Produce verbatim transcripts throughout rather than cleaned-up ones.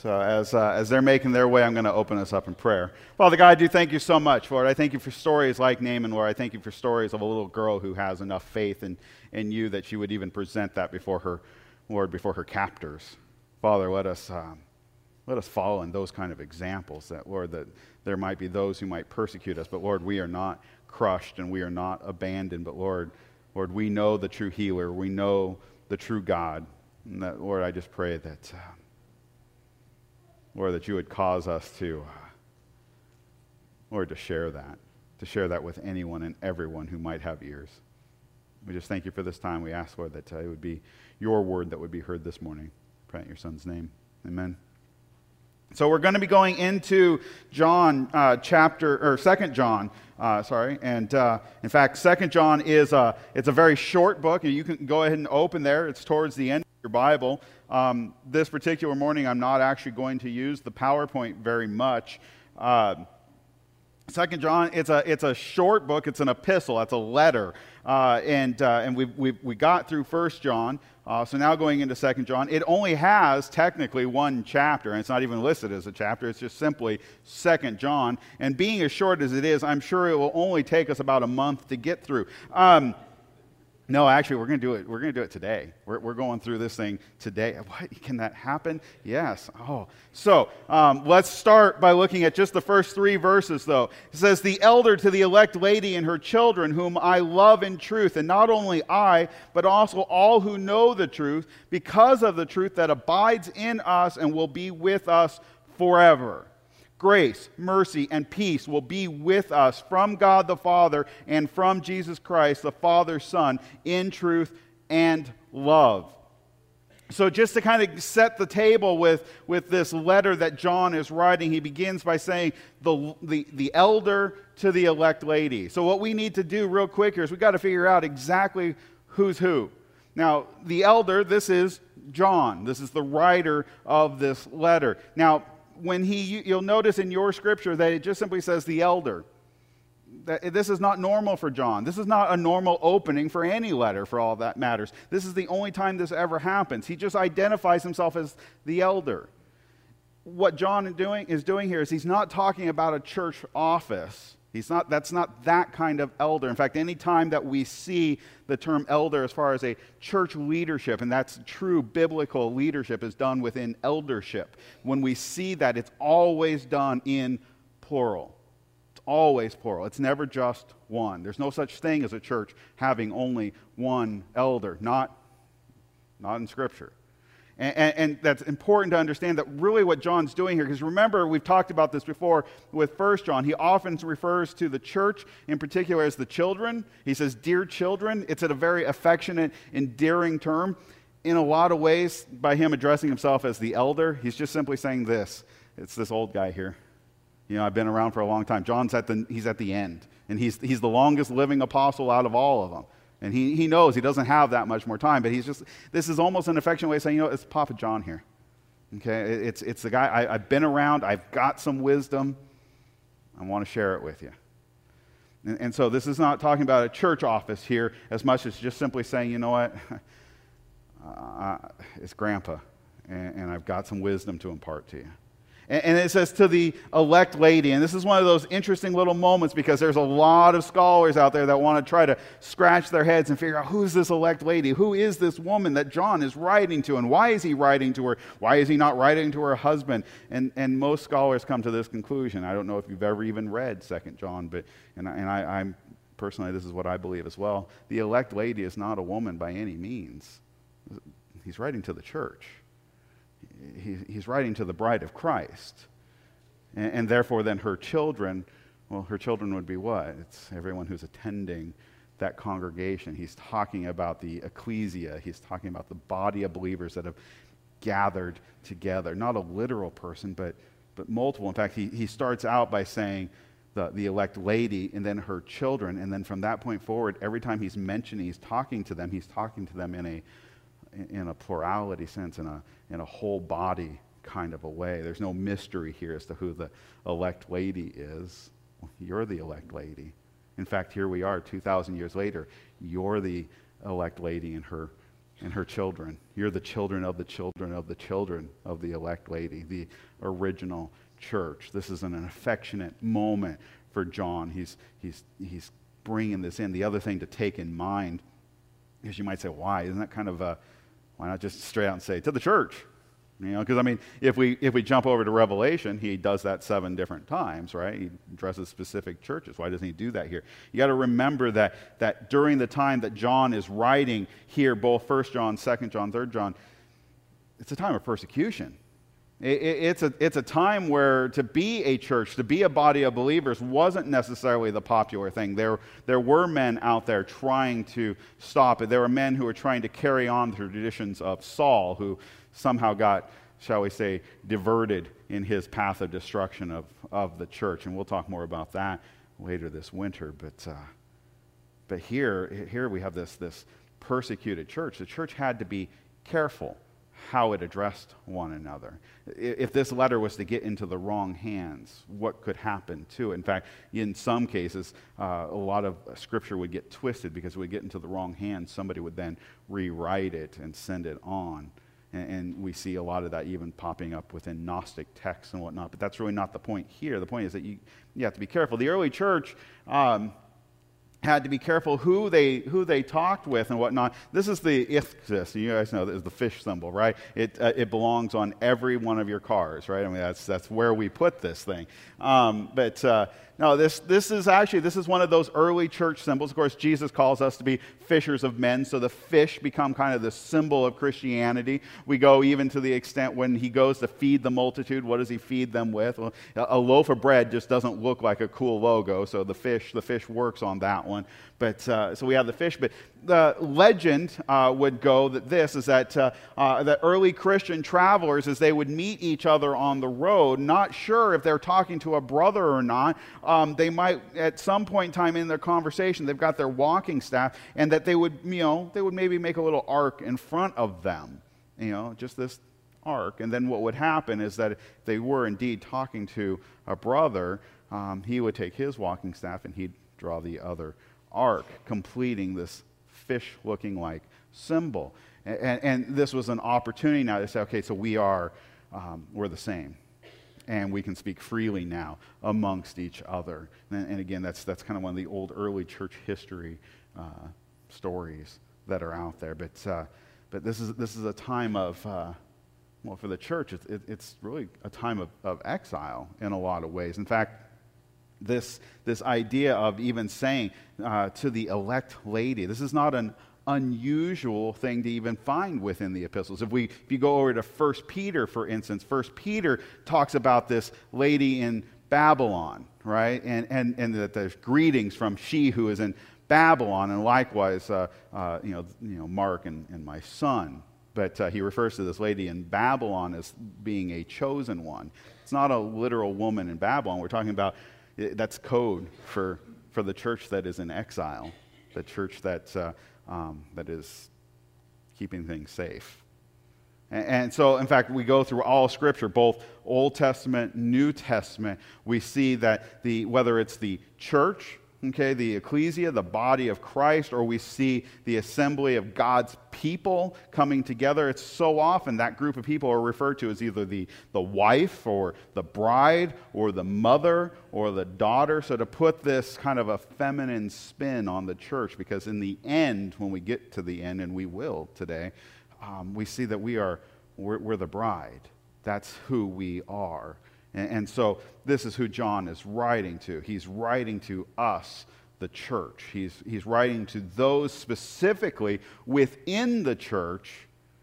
So as uh, as they're making their way, I'm going to open us up in prayer. Father God, I do thank you so much, Lord. I thank you for stories like Naaman, Lord. I thank you for stories of a little girl who has enough faith in, in you that she would even present that before her, Lord, before her captors. Father, let us um, let us follow in those kind of examples, that, Lord, that there might be those who might persecute us, but, Lord, we are not crushed and we are not abandoned, but, Lord, Lord, we know the true healer. We know the true God. And that, Lord, I just pray that... Uh, Lord, that you would cause us to, uh, Lord, to share that, to share that with anyone and everyone who might have ears. We just thank you for this time. We ask, Lord, that uh, it would be your word that would be heard this morning. Pray in your Son's name. Amen. So we're going to be going into John uh, chapter, or Second John, uh, sorry. And uh, in fact, Second John is a, it's a very short book, and you can go ahead and open there. It's towards the end of your Bible. Um, this particular morning, I'm not actually going to use the PowerPoint very much. Uh, Second John, it's a it's a short book. It's an epistle. It's a letter, uh, and uh, and we we we got through First John. Uh, so now going into Second John, it only has technically one chapter, and it's not even listed as a chapter. It's just simply Second John. And being as short as it is, I'm sure it will only take us about a month to get through. Um, No, actually, we're going to do it. We're going to do it today. We're, we're going through this thing today. What? Can that happen? Yes. Oh, so um, let's start by looking at just the first three verses, though. It says, "The elder to the elect lady and her children, whom I love in truth, and not only I, but also all who know the truth, because of the truth that abides in us and will be with us forever. Grace, mercy, and peace will be with us from God the Father and from Jesus Christ, the Father's Son, in truth and love." So just to kind of set the table with, with this letter that John is writing, he begins by saying the, the, the elder to the elect lady. So what we need to do real quick here is we've got to figure out exactly who's who. Now, the elder, this is John. This is the writer of this letter. Now, when he, you'll notice in your scripture that it just simply says the elder. That this is not normal for John. This is not a normal opening for any letter, for all that matters. This is the only time this ever happens. He just identifies himself as the elder. What John is doing, is doing here is he's not talking about a church office. He's not, that's not that kind of elder. In fact, any time that we see the term elder as far as a church leadership, and that's true biblical leadership is done within eldership. When we see that, it's always done in plural. It's always plural. It's never just one. There's no such thing as a church having only one elder. Not, not in Scripture. And, and, and that's important to understand that really what John's doing here, because remember, we've talked about this before with First John. He often refers to the church in particular as the children. He says, "Dear children." It's at a very affectionate, endearing term. In a lot of ways, by him addressing himself as the elder, he's just simply saying this. It's this old guy here. You know, I've been around for a long time. John's at the, he's at the end. And he's, he's the longest living apostle out of all of them. And he, he knows he doesn't have that much more time, but he's just, this is almost an affectionate way of saying, you know, it's Papa John here. Okay, it's, it's the guy, I, I've been around, I've got some wisdom, I want to share it with you. And, and so this is not talking about a church office here as much as just simply saying, you know what, uh, it's Grandpa, and, and I've got some wisdom to impart to you. And it says to the elect lady, and this is one of those interesting little moments because there's a lot of scholars out there that want to try to scratch their heads and figure out who's this elect lady? Who is this woman that John is writing to? And why is he writing to her? Why is he not writing to her husband? And and most scholars come to this conclusion. I don't know if you've ever even read Second John, but and, I, and I, I'm personally, this is what I believe as well. The elect lady is not a woman by any means. He's writing to the church. He's writing to the bride of Christ. And, and therefore then her children, well, her children would be what? It's everyone who's attending that congregation. He's talking about the ecclesia. He's talking about the body of believers that have gathered together. Not a literal person, but, but multiple. In fact, he, he starts out by saying the, the elect lady and then her children. And then from that point forward, every time he's mentioning, he's talking to them, he's talking to them in a in a plurality sense, in a in a whole body kind of a way. There's no mystery here as to who the elect lady is. You're the elect lady. In fact, here we are two thousand years later. You're the elect lady and her and her children. You're the children of the children of the children of the elect lady, the original church. This is an affectionate moment for John. He's, he's, he's bringing this in. The other thing to take in mind is, you might say, why? Isn't that kind of a, why not just straight out and say, to the church? You know, because I mean, if we if we jump over to Revelation, he does that seven different times, right? He addresses specific churches. Why doesn't he do that here? You got to remember that that during the time that John is writing here, both First John, Second John, Third John, it's a time of persecution. It, it, it's a it's a time where to be a church, to be a body of believers, wasn't necessarily the popular thing. There there were men out there trying to stop it. There were men who were trying to carry on the traditions of Saul, who somehow got, shall we say, diverted in his path of destruction of, of the church. And we'll talk more about that later this winter. But uh, but here, here we have this, this persecuted church. The church had to be careful how it addressed one another. If this letter was to get into the wrong hands, what could happen to it? In fact, in some cases, uh, a lot of Scripture would get twisted because it would get into the wrong hands. Somebody would then rewrite it and send it on. And we see a lot of that even popping up within Gnostic texts and whatnot. But that's really not the point here. The point is that you, you have to be careful. The early church um, had to be careful who they who they talked with and whatnot. This is the ichthys. You guys know this is the fish symbol, right? It uh, it belongs on every one of your cars, right? I mean, that's that's where we put this thing. Um, but uh, no, this this is actually this is one of those early church symbols. Of course, Jesus calls us to be fishers of men, so the fish become kind of the symbol of Christianity. We go even to the extent when he goes to feed the multitude. What does he feed them with? Well, a loaf of bread just doesn't look like a cool logo, so the fish the fish works on that one. But uh, so we have the fish. But the legend uh, would go that this is that uh, uh, the early Christian travelers, as they would meet each other on the road, not sure if they're talking to a brother or not, um, they might at some point in time in their conversation, they've got their walking staff, and that they would, you know, they would maybe make a little ark in front of them, you know, just this ark. And then what would happen is that if they were indeed talking to a brother, um, he would take his walking staff and he'd draw the other ark, completing this fish-looking like symbol. And, and, and this was an opportunity now to say, okay, so we are, um, we're the same. And we can speak freely now amongst each other. And, and again, that's that's kind of one of the old early church history uh, stories that are out there. But uh, but this is this is a time of, uh, well, for the church, it's, it, it's really a time of, of exile in a lot of ways. In fact, This this idea of even saying uh, to the elect lady, this is not an unusual thing to even find within the epistles. If we if you go over to First Peter, for instance, First Peter talks about this lady in Babylon, right? And and and that there's greetings from she who is in Babylon, and likewise, uh, uh, you know, you know, Mark and, and my son. But uh, he refers to this lady in Babylon as being a chosen one. It's not a literal woman in Babylon. We're talking about that's code for for the church that is in exile, the church that uh, um, that is keeping things safe. And, and so, in fact, we go through all Scripture, both Old Testament, New Testament. We see that the whether it's the church, okay, the ecclesia, the body of Christ, or we see the assembly of God's people coming together, it's so often that group of people are referred to as either the, the wife or the bride or the mother or the daughter. So to put this kind of a feminine spin on the church, because in the end, when we get to the end, and we will today, um, we see that we are, we're, we're the bride. That's who we are. And, and so this is who John is writing to. He's writing to us, the church. He's, he's writing to those specifically within the church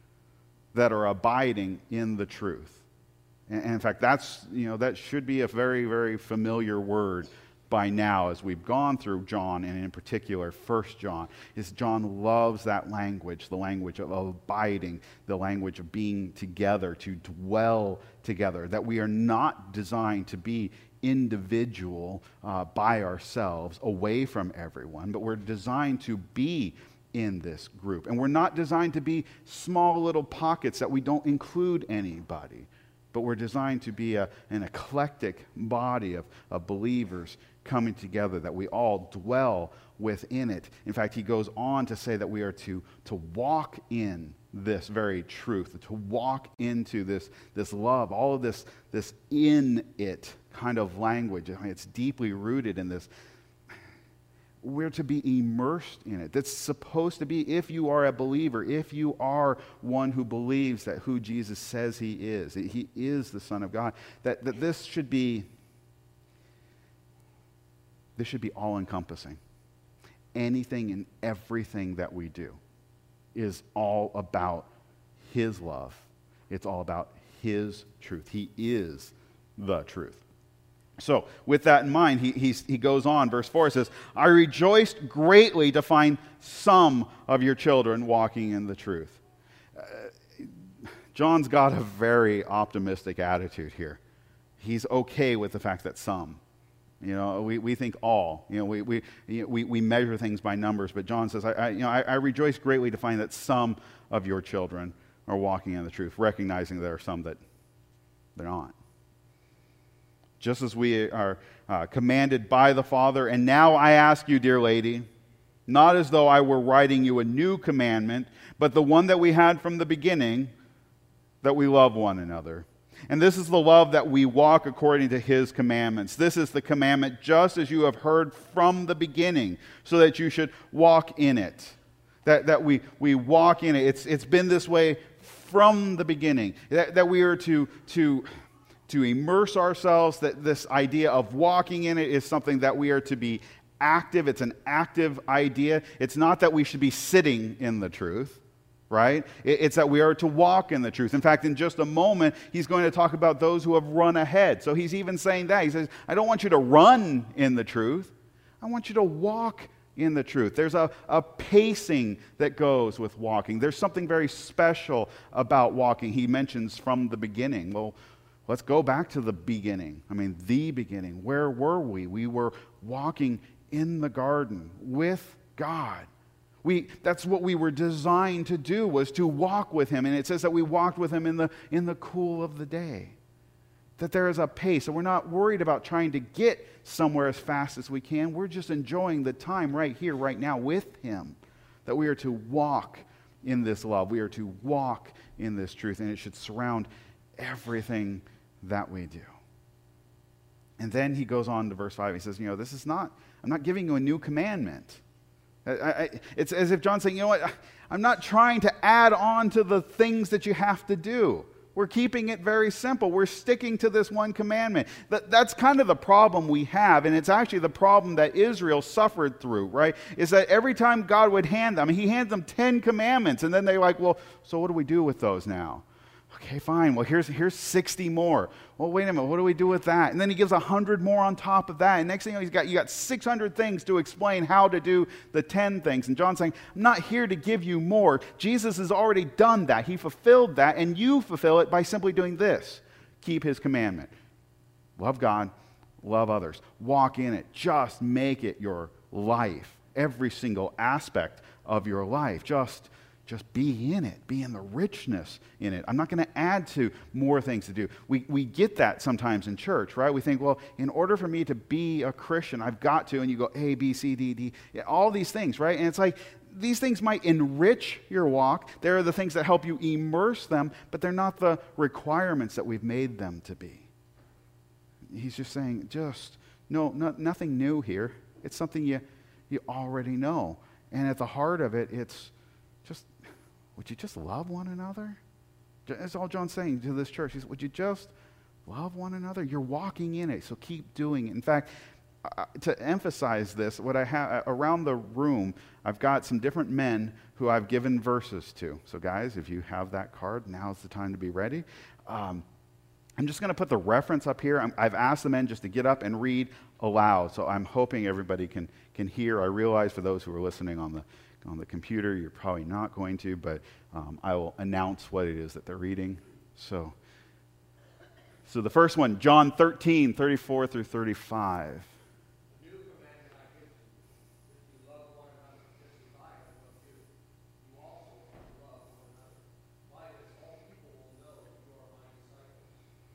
that are abiding in the truth. And, and in fact, that's, you know, that should be a very, very familiar word by now as we've gone through John, and in particular First John, is John loves that language, the language of abiding, the language of being together, to dwell together, that we are not designed to be individual uh, by ourselves, away from everyone, but we're designed to be in this group. And we're not designed to be small little pockets that we don't include anybody. but we're designed to be a, an eclectic body of, of believers coming together, that we all dwell within it. In fact, he goes on to say that we are to, to walk in this very truth, to walk into this, this love, all of this, this in it kind of language. I mean, it's deeply rooted in this. We're to be immersed in it. That's supposed to be, if you are a believer, if you are one who believes that who Jesus says he is, that he is the Son of God, that, that this should be, this should be all-encompassing. Anything and everything that we do is all about his love. It's all about his truth. He is the truth. So, with that in mind, he, he's, he goes on, verse four says, I rejoiced greatly to find some of your children walking in the truth. Uh, John's got a very optimistic attitude here. He's okay with the fact that some. You know, we, we think all. You know, we, we, we, we measure things by numbers, but John says, I, I, you know, I, I rejoice greatly to find that some of your children are walking in the truth, recognizing there are some that they're not. Just as we are uh, commanded by the Father. And now I ask you, dear lady, not as though I were writing you a new commandment, but the one that we had from the beginning, that we love one another. And this is the love that we walk according to his commandments. This is the commandment just as you have heard from the beginning, so that you should walk in it. That, that we, we walk in it. It's, it's been this way from the beginning. That, that we are to... to to immerse ourselves, that this idea of walking in it is something that we are to be active. It's an active idea. It's not that we should be sitting in the truth, right? It's that we are to walk in the truth. In fact, in just a moment, he's going to talk about those who have run ahead. So he's even saying that. He says, I don't want you to run in the truth. I want you to walk in the truth. There's a, a pacing that goes with walking. There's something very special about walking. He mentions from the beginning. Well, let's go back to the beginning. I mean, the beginning. Where were we? We were walking in the garden with God. We, that's what we were designed to do, was to walk with him. And it says that we walked with him in the, in the cool of the day. That there is a pace. And we're not worried about trying to get somewhere as fast as we can. We're just enjoying the time right here, right now with him. That we are to walk in this love. We are to walk in this truth. And it should surround everything that we do. And then he goes on to verse five. He says, you know, this is not, I'm not giving you a new commandment. I, I, it's as if John's saying, you know what, I'm not trying to add on to the things that you have to do. We're keeping it very simple. We're sticking to this one commandment. That, that's kind of the problem we have, and it's actually the problem that Israel suffered through, right? Is that every time God would hand them, he hands them ten commandments, and then they're like, well, so what do we do with those now? Okay, fine. Well, here's here's sixty more. Well, wait a minute. What do we do with that? And then he gives one hundred more on top of that. And next thing you know, he's got, you got six hundred things to explain how to do the ten things. And John's saying, I'm not here to give you more. Jesus has already done that. He fulfilled that. And you fulfill it by simply doing this. Keep his commandment. Love God. Love others. Walk in it. Just make it your life. Every single aspect of your life. Just Just be in it. Be in the richness in it. I'm not going to add to more things to do. We we get that sometimes in church, right? We think, well, in order for me to be a Christian, I've got to, and you go A, B, C, D, D, all these things, right? And it's like, these things might enrich your walk. They're the things that help you immerse them, but they're not the requirements that we've made them to be. He's just saying, just, no, no nothing new here. It's something you you already know. And at the heart of it, it's just, would you just love one another? That's all John's saying to this church. He says, would you just love one another? You're walking in it, so keep doing it. In fact, uh, to emphasize this, what I have around the room, I've got some different men who I've given verses to. So guys, if you have that card, now's the time to be ready. Um, I'm just going to put the reference up here. I'm, I've asked the men just to get up and read aloud, so I'm hoping everybody can, can hear. I realize for those who are listening on the on the computer, you're probably not going to, but um, I will announce what it is that they're reading. So, so the first one, John thirteen, thirty-four through thirty-five. New commandment I give you, if you love one another just as I have loved you, you also are to love one another. By this all people will know that you are my disciples,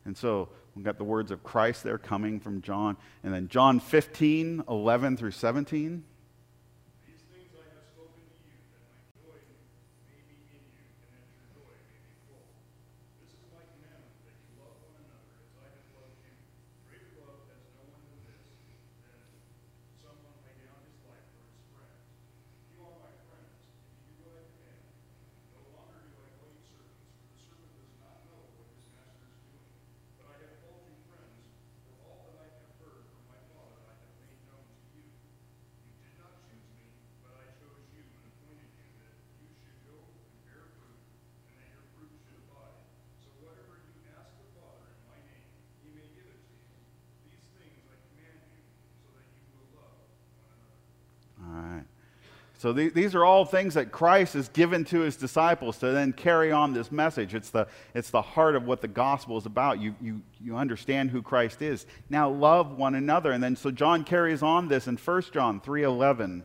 And so we've got the words of Christ there coming from John. And then John fifteen, eleven through seventeen. These things I have spoken to you, that my joy may be in you, and that your joy may be full. This is my commandment, that you love one another as I have loved you. Greater love has no one than this, than someone lay down his life for his friends. You are my friends, if you do what I command. No longer do I call you servants, for the servant does not know what his master is doing. But I have called you friends, for all that I have heard from my Father I have made known to you. You did not choose me, but I chose you and appointed you that you should go and bear fruit, and that your fruit should abide. So whatever you ask the Father in my name, he may give it to you. These things I command you, so that you will love one another. All right. So the- these are all things that Christ has given to his disciples to then carry on this message. It's the, it's the heart of what the gospel is about. You, you, you understand who Christ is. Now love one another. And then so John carries on this in First John three eleven.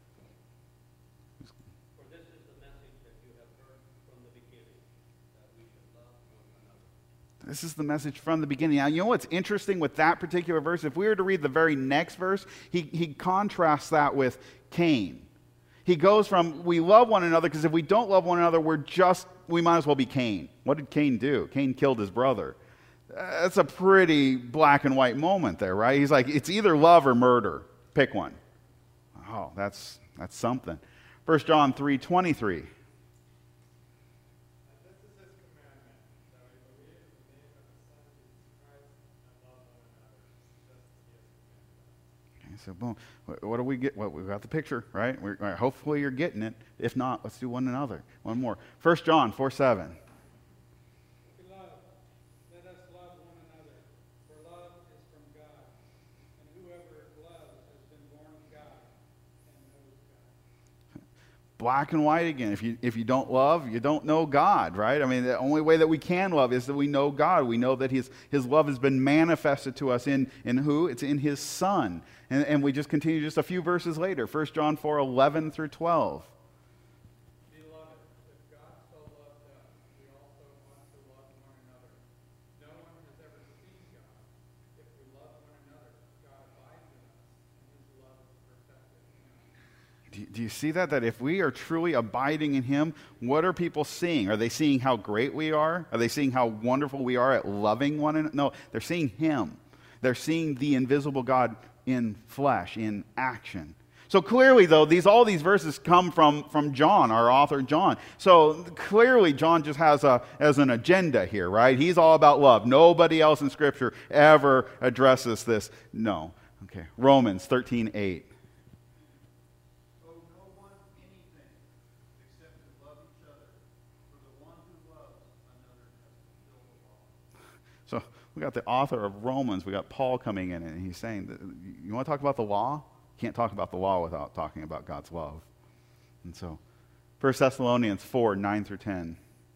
For this is the message that you have heard from the beginning, that we should love one another. This is the message from the beginning. Now, you know what's interesting with that particular verse? If we were to read the very next verse, he, he contrasts that with Cain. He goes from, we love one another, because if we don't love one another, we're just, we might as well be Cain. What did Cain do? Cain killed his brother. That's a pretty black and white moment there, right? He's like, it's either love or murder. Pick one. Oh, that's, that's something. First John three twenty-three. This is his commandment, that we believe in the name of the Son Jesus Christ and love one another, just as he has commanded us. Okay, so boom. What, what do we get? Well, we've got the picture, right? We're, all right, hopefully you're getting it. If not, let's do one another. One more. First John four seven. Beloved, let us love one another, for love is from God, and whoever loves has been born of God and knows God. Black and white again. If you if you don't love, you don't know God, right? I mean, the only way that we can love is that we know God. We know that His His love has been manifested to us in in who? It's in His Son. And, and we just continue just a few verses later. First John four eleven through twelve. Beloved, if God so loved us, we also ought to love one another. No one has ever seen God. If we love one another, God abides in us, and His love is perfected in us. Do, do you see that? That if we are truly abiding in Him, what are people seeing? Are they seeing how great we are? Are they seeing how wonderful we are at loving one another? No, they're seeing Him. They're seeing the invisible God in flesh, in action. So clearly, though, these all these verses come from, from John, our author John. So clearly, John just has a as an agenda here, right? He's all about love. Nobody else in Scripture ever addresses this. No. Okay. Romans thirteen eight. Owe no one anything except to love each other, for the one who loves another has fulfilled the law. So we got the author of Romans, we got Paul coming in, and he's saying, that, you want to talk about the law? You can't talk about the law without talking about God's love. And so, First Thessalonians four, nine through ten.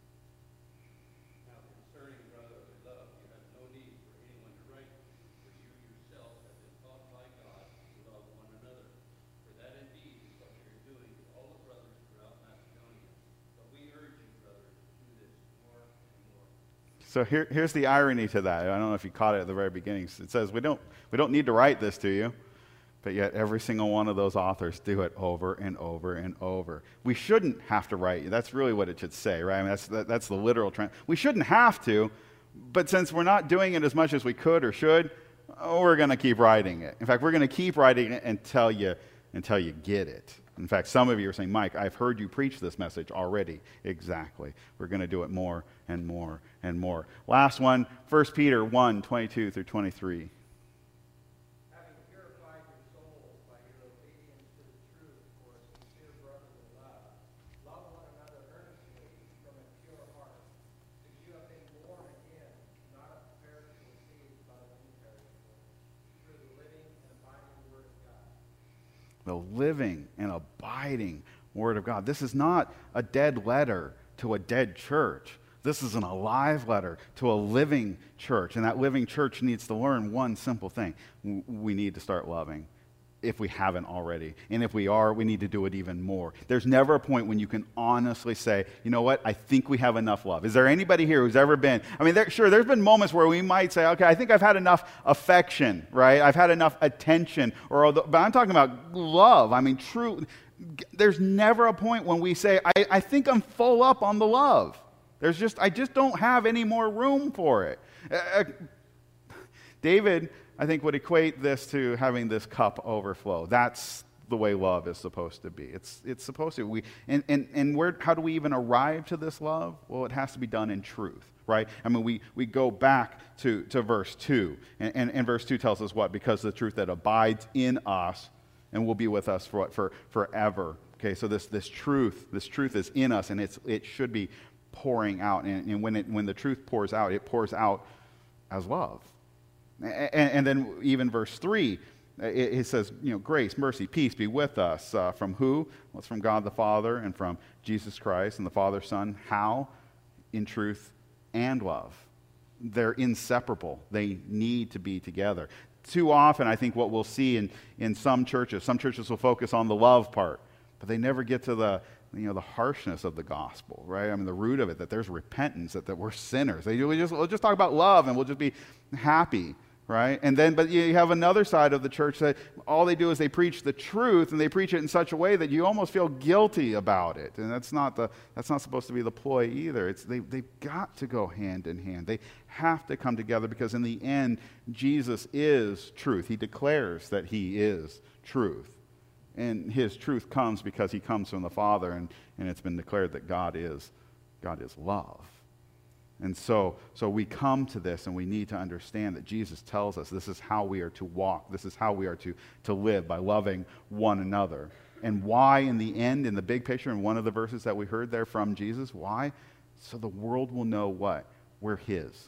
Now concerning brotherly love, you have no need for anyone to write, for you yourself have been taught by God to love one another. For that indeed is what you're doing to all the brothers throughout Macedonia. But we urge you, brothers, to do this more and more. So here, here's the irony to that. I don't know if you caught it at the very beginning. It says, we don't, we don't need to write this to you. But yet every single one of those authors do it over and over and over. We shouldn't have to write. That's really what it should say, right? I mean, that's, that, that's the literal trend. We shouldn't have to, but since we're not doing it as much as we could or should, oh, we're going to keep writing it. In fact, we're going to keep writing it until you, until you get it. In fact, some of you are saying, Mike, I've heard you preach this message already. Exactly. We're going to do it more and more and more. Last one, First Peter one, twenty-two through twenty-three. Having purified your souls by your obedience to the truth for a sincere brotherly love, love one another earnestly from a pure heart, because you have been born again, not of perishable seed, but of imperishable, through the living and abiding Word of God. The living and abiding Word of God. This is not a dead letter to a dead church. This is an alive letter to a living church. And that living church needs to learn one simple thing. We need to start loving. if we haven't already. And if we are, we need to do it even more. There's never a point when you can honestly say, you know what, I think we have enough love. Is there anybody here who's ever been, I mean, there, sure, there's been moments where we might say, okay, I think I've had enough affection, right? I've had enough attention, or but I'm talking about love. I mean, true, there's never a point when we say, I, I think I'm full up on the love. There's just, I just don't have any more room for it. Uh, David, I think, would equate this to having this cup overflow. That's the way love is supposed to be. It's it's supposed to. We and and and where? How do we even arrive to this love? Well, it has to be done in truth, right? I mean, we we go back to to verse two, and and, and verse two tells us what? Because the truth that abides in us and will be with us for what? For forever. Okay, so this this truth, this truth is in us, and it's it should be pouring out. And, and when it when the truth pours out, it pours out as love. And, and then even verse three, it, it says, you know, grace, mercy, peace be with us. Uh, from who? Well, it's from God the Father and from Jesus Christ and the Father, Son. How? In truth and love. They're inseparable. They need to be together. Too often, I think what we'll see in, in some churches, some churches will focus on the love part, but they never get to the you know, the harshness of the gospel, right? I mean, the root of it, that there's repentance, that, that we're sinners. They, we just, we'll just talk about love and we'll just be happy, right? And then, but you have another side of the church that all they do is they preach the truth, and they preach it in such a way that you almost feel guilty about it. And that's not the that's not supposed to be the ploy either. It's they, they've got to go hand in hand. They have to come together, because in the end, Jesus is truth. He declares that he is truth. And his truth comes because he comes from the Father, and, and it's been declared that God is God is love. And so, so we come to this, and we need to understand that Jesus tells us this is how we are to walk. This is how we are to, to live, by loving one another. And why in the end, in the big picture, in one of the verses that we heard there from Jesus, why? So the world will know what? We're his.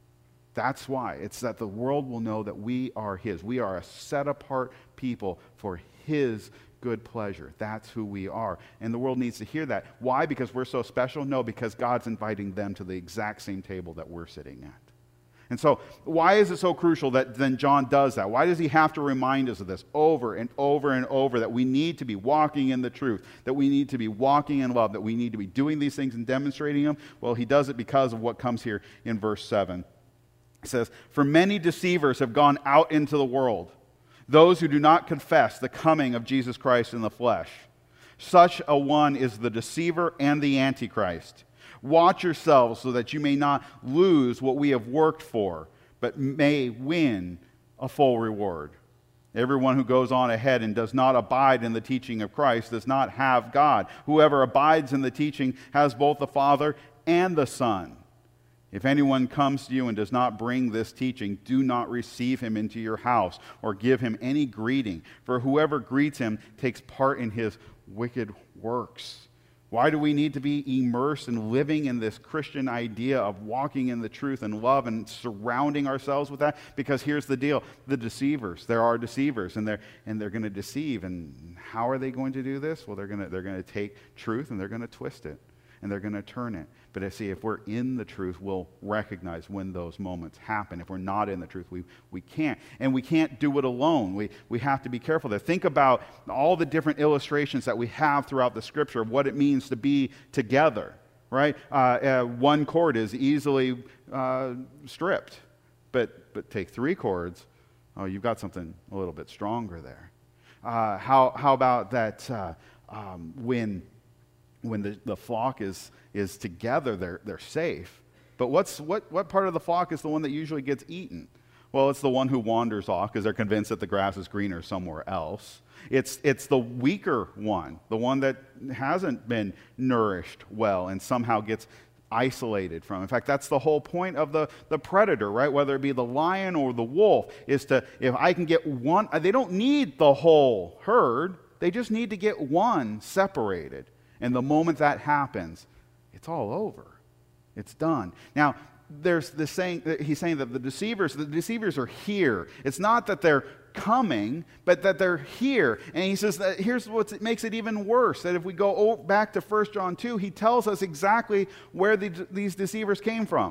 That's why. It's that the world will know that we are his. We are a set-apart people for his good pleasure. That's who we are. And the world needs to hear that. Why? Because we're so special? No, because God's inviting them to the exact same table that we're sitting at. And so, why is it so crucial that then John does that? Why does he have to remind us of this over and over and over, that we need to be walking in the truth, that we need to be walking in love, that we need to be doing these things and demonstrating them? Well, he does it because of what comes here in verse seven. It says, "For many deceivers have gone out into the world, those who do not confess the coming of Jesus Christ in the flesh. Such a one is the deceiver and the antichrist. Watch yourselves so that you may not lose what we have worked for, but may win a full reward. Everyone who goes on ahead and does not abide in the teaching of Christ does not have God. Whoever abides in the teaching has both the Father and the Son. If anyone comes to you and does not bring this teaching, do not receive him into your house or give him any greeting, for whoever greets him takes part in his wicked works." Why do we need to be immersed in living in this Christian idea of walking in the truth and love and surrounding ourselves with that? Because here's the deal. The deceivers, there are deceivers, and they're and they're going to deceive. And how are they going to do this? Well, they're going to they're going to take truth and they're going to twist it. And they're going to turn it. But I see, if we're in the truth, we'll recognize when those moments happen. If we're not in the truth, we, we can't. And we can't do it alone. We, we have to be careful there. Think about all the different illustrations that we have throughout the Scripture of what it means to be together, right? Uh, uh, one cord is easily uh, stripped. But, but take three cords, oh, you've got something a little bit stronger there. Uh, how, how about that uh, um, when... When the, the flock is is together, they're they're safe. But what's what what part of the flock is the one that usually gets eaten? Well, it's the one who wanders off because they're convinced that the grass is greener somewhere else. It's it's the weaker one, the one that hasn't been nourished well and somehow gets isolated from. In fact, that's the whole point of the, the predator, right? Whether it be the lion or the wolf, is to, if I can get one, they don't need the whole herd, they just need to get one separated. And the moment that happens, it's all over. It's done. Now, there's this saying, he's saying that the deceivers, the deceivers are here. It's not that they're coming, but that they're here. And he says that here's what makes it even worse, that if we go back to First John two, he tells us exactly where the, these deceivers came from.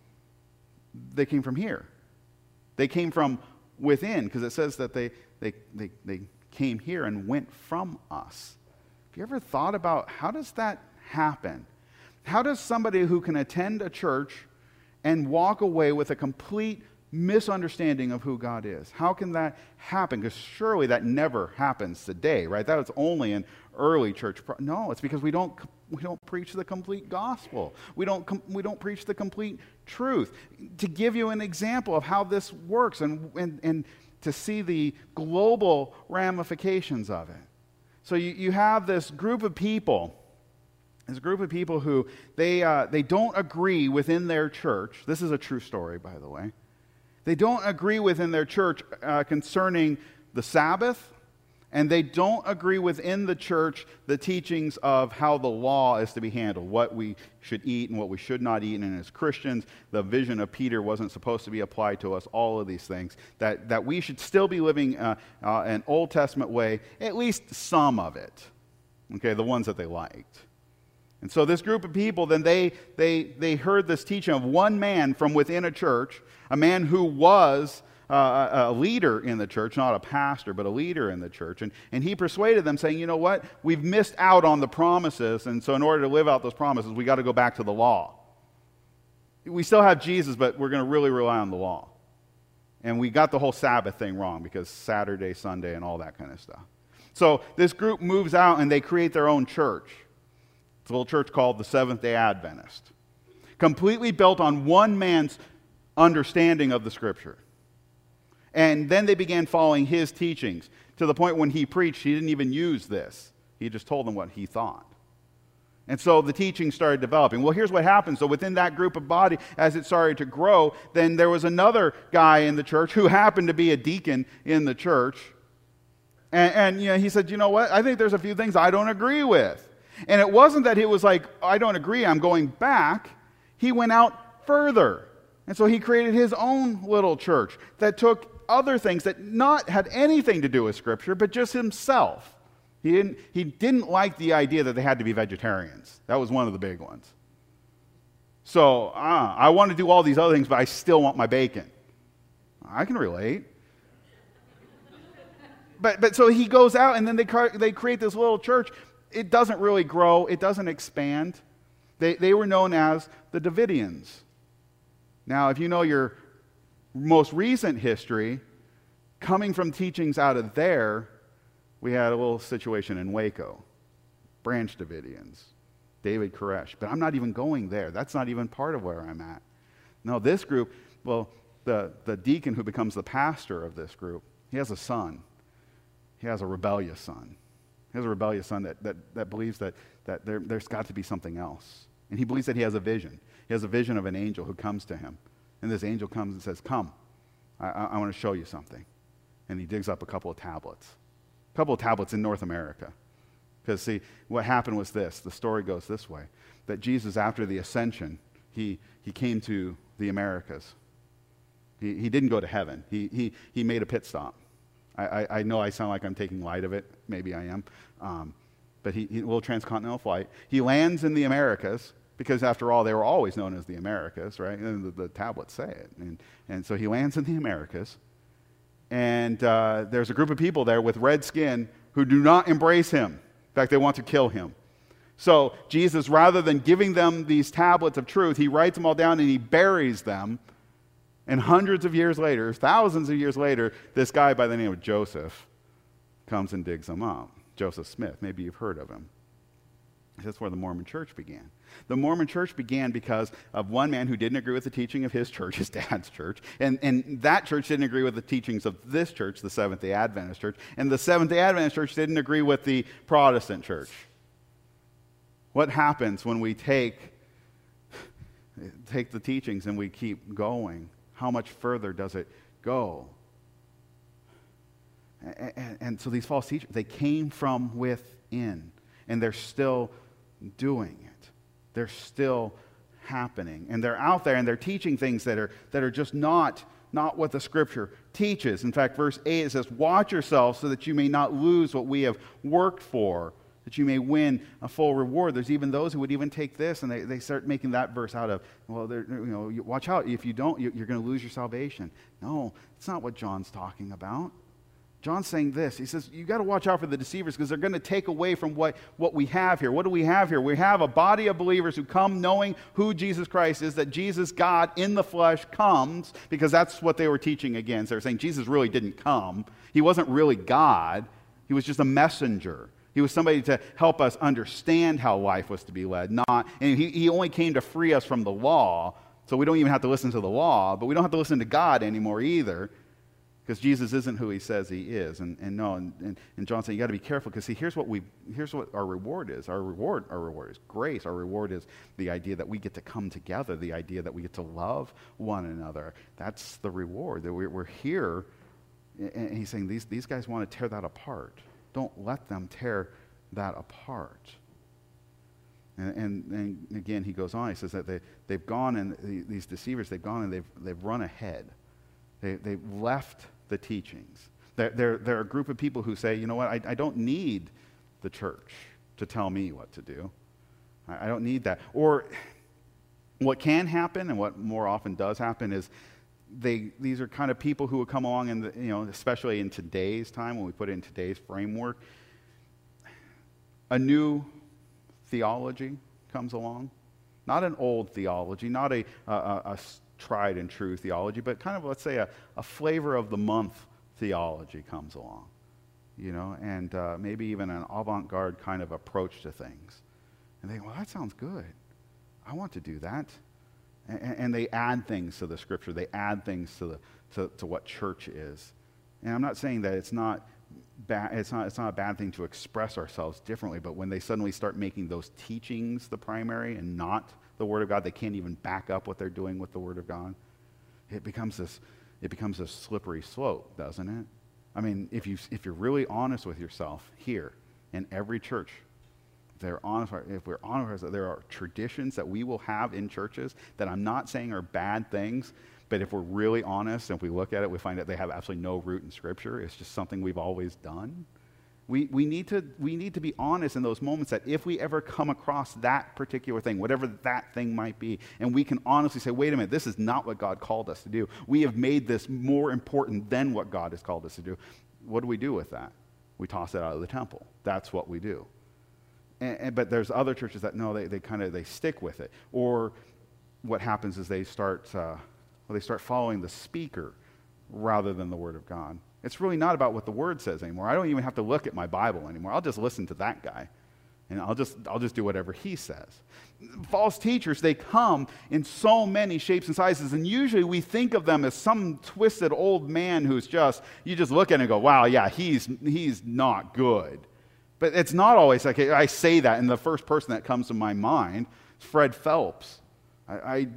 They came from here. They came from within, because it says that they, they, they, they came here and went from us. Have you ever thought about how does that happen? How does somebody who can attend a church and walk away with a complete misunderstanding of who God is? How can that happen? Because surely that never happens today, right? That was only in early church. Pro- no, it's because we don't we don't preach the complete gospel. We don't com- we don't preach the complete truth. To give you an example of how this works and and, and to see the global ramifications of it. So you, you have this group of people There's a group of people who they uh, they don't agree within their church. This is a true story, by the way. They don't agree within their church uh, concerning the Sabbath, and they don't agree within the church the teachings of how the law is to be handled, what we should eat and what we should not eat. And as Christians, the vision of Peter wasn't supposed to be applied to us, all of these things, that, that we should still be living uh, uh, an Old Testament way, at least some of it, okay, the ones that they liked. And so this group of people, then they, they, they heard this teaching of one man from within a church, a man who was uh, a leader in the church, not a pastor, but a leader in the church. And, and he persuaded them saying, you know what, we've missed out on the promises, and so in order to live out those promises, we got to go back to the law. We still have Jesus, but we're going to really rely on the law. And we got the whole Sabbath thing wrong because Saturday, Sunday, and all that kind of stuff. So this group moves out and they create their own church. It's a little church called the Seventh-day Adventist, completely built on one man's understanding of the Scripture. And then they began following his teachings to the point when he preached, he didn't even use this. He just told them what he thought. And so the teaching started developing. Well, here's what happened. So within that group of body, as it started to grow, then there was another guy in the church who happened to be a deacon in the church. And, and you know, he said, you know what, I think there's a few things I don't agree with. And it wasn't that he was like, I don't agree, I'm going back. He went out further. And so he created his own little church that took other things that not had anything to do with Scripture, but just himself. He didn't, he didn't like the idea that they had to be vegetarians. That was one of the big ones. So, uh, I want to do all these other things, but I still want my bacon. I can relate. But, but so he goes out, and then they, they create this little church. It doesn't really grow. It doesn't expand. They, they were known as the Davidians. Now, if you know your most recent history, coming from teachings out of there, we had a little situation in Waco. Branch Davidians. David Koresh. But I'm not even going there. That's not even part of where I'm at. No, this group, well, the, the deacon who becomes the pastor of this group, he has a son. He has a rebellious son. He has a rebellious son that, that, that believes that, that there, there's got to be something else. And he believes that he has a vision. He has a vision of an angel who comes to him. And this angel comes and says, come, I, I, I want to show you something. And he digs up a couple of tablets. A couple of tablets in North America. Because, see, what happened was this. The story goes this way. That Jesus, after the ascension, he, he came to the Americas. He, he didn't go to heaven. He, he, he made a pit stop. I, I, I know I sound like I'm taking light of it. Maybe I am. Um, but he, he, a little transcontinental flight. He lands in the Americas, because after all, they were always known as the Americas, right? And the, the tablets say it. And, and so he lands in the Americas. And uh, there's a group of people there with red skin who do not embrace him. In fact, they want to kill him. So Jesus, rather than giving them these tablets of truth, he writes them all down and he buries them. And hundreds of years later, thousands of years later, this guy by the name of Joseph comes and digs them up. Joseph Smith, maybe you've heard of him. That's where the Mormon Church began. The Mormon Church began because of one man who didn't agree with the teaching of his church, his dad's church, and, and that church didn't agree with the teachings of this church, the Seventh-day Adventist Church, and the Seventh-day Adventist Church didn't agree with the Protestant church. What happens when we take, take the teachings and we keep going? How much further does it go? And, and, and so these false teachers, they came from within, and they're still doing it. They're still happening. And they're out there, and they're teaching things that are, that are just not, not what the Scripture teaches. In fact, verse eight, it says, watch yourselves so that you may not lose what we have worked for, that you may win a full reward. There's even those who would even take this and they, they start making that verse out of, well, you know, you, watch out. If you don't, you, you're going to lose your salvation. No, it's not what John's talking about. John's saying this. He says, you got to watch out for the deceivers because they're going to take away from what, what we have here. What do we have here? We have a body of believers who come knowing who Jesus Christ is, that Jesus, God in the flesh, comes, because that's what they were teaching against. They were saying Jesus really didn't come. He wasn't really God. He was just a messenger. He was somebody to help us understand how life was to be led. Not, and he, he only came to free us from the law, so we don't even have to listen to the law, but we don't have to listen to God anymore either, because Jesus isn't who he says he is. And, and no, and, and, and John said, you got to be careful, because see, here's what we, here's what our reward is. Our reward, our reward is grace. Our reward is the idea that we get to come together, the idea that we get to love one another. That's the reward, that we're, we're here. And he's saying these, these guys want to tear that apart. Don't let them tear that apart. And, and, and again, he goes on, he says that they, they've gone, and the, these deceivers, they've gone and they've, they've run ahead. They, they've left the teachings. They're, they're, they're a group of people who say, you know what, I, I don't need the church to tell me what to do. I, I don't need that. Or what can happen, and what more often does happen, is they these are kind of people who will come along, and you know, especially in today's time, when we put it in today's framework, a new theology comes along. Not an old theology, not a, a, a, a tried and true theology, but kind of, let's say, a, a flavor of the month theology comes along, you know, and uh, maybe even an avant-garde kind of approach to things. And they go, well, that sounds good. I want to do that. And, and they add things to the scripture. They add things to the to, to what church is. And I'm not saying that it's not bad. It's not. It's not a bad thing to express ourselves differently. But when they suddenly start making those teachings the primary and not the Word of God, they can't even back up what they're doing with the Word of God. It becomes this. It becomes a slippery slope, doesn't it? I mean, if you if you're really honest with yourself here in every church, if they're honest, if we're honest, there are traditions that we will have in churches that I'm not saying are bad things, but if we're really honest and if we look at it, we find that they have absolutely no root in Scripture. It's just something we've always done. We, we, need to, we need to be honest in those moments that if we ever come across that particular thing, whatever that thing might be, and we can honestly say, wait a minute, this is not what God called us to do. We have made this more important than what God has called us to do. What do we do with that? We toss it out of the temple. That's what we do. And, and, but there's other churches that, no, they, they kind of, they stick with it. Or what happens is they start, uh, well, they start following the speaker rather than the Word of God. It's really not about what the Word says anymore. I don't even have to look at my Bible anymore. I'll just listen to that guy, and I'll just I'll just do whatever he says. False teachers, they come in so many shapes and sizes, and usually we think of them as some twisted old man who's just, you just look at him and go, wow, yeah, he's he's not good. But it's not always like, I say that, and the first person that comes to my mind is Fred Phelps. I, I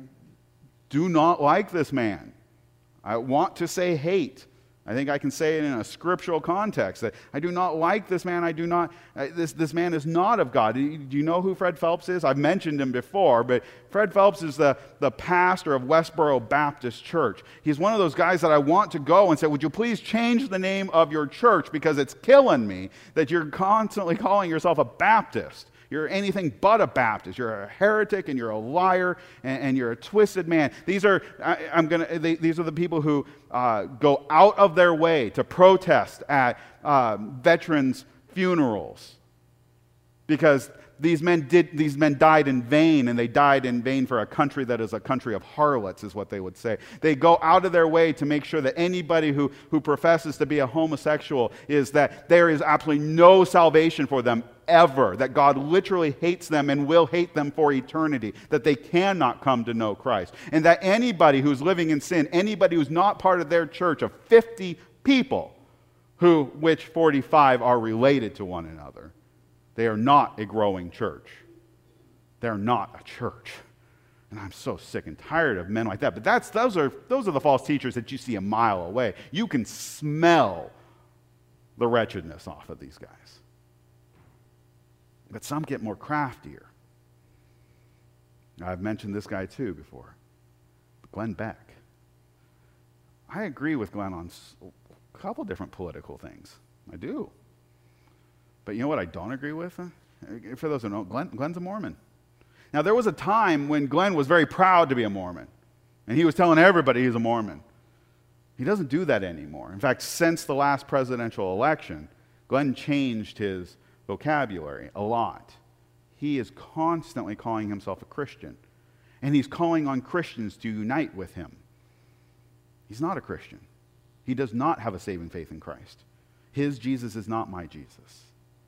do not like this man. I want to say hate. I think I can say it in a scriptural context that I do not like this man. I do not, uh, this, this man is not of God. Do you, do you know who Fred Phelps is? I've mentioned him before, but Fred Phelps is the, the pastor of Westboro Baptist Church. He's one of those guys that I want to go and say, would you please change the name of your church, because it's killing me that you're constantly calling yourself a Baptist. You're anything but a Baptist. You're a heretic, and you're a liar, and, and you're a twisted man. These are I, I'm gonna. They, these are the people who uh, go out of their way to protest at uh, veterans' funerals, because these men did. These men died in vain, and they died in vain for a country that is a country of harlots, is what they would say. They go out of their way to make sure that anybody who who professes to be a homosexual is that there is absolutely no salvation for them ever, that God literally hates them and will hate them for eternity, that they cannot come to know Christ, and that anybody who's living in sin, anybody who's not part of their church of fifty people, who which forty-five are related to one another, they are not a growing church. They're not a church. And I'm so sick and tired of men like that. But that's those are those are the false teachers that you see a mile away. You can smell the wretchedness off of these guys. But some get more craftier. I've mentioned this guy too before. Glenn Beck. I agree with Glenn on a couple different political things. I do. But you know what I don't agree with? For those who know, Glenn, Glenn's a Mormon. Now, there was a time when Glenn was very proud to be a Mormon. And he was telling everybody he's a Mormon. He doesn't do that anymore. In fact, since the last presidential election, Glenn changed his vocabulary a lot. He is constantly calling himself a Christian, and he's calling on Christians to unite with him. He's not a Christian. He does not have a saving faith in Christ. His Jesus is not my Jesus.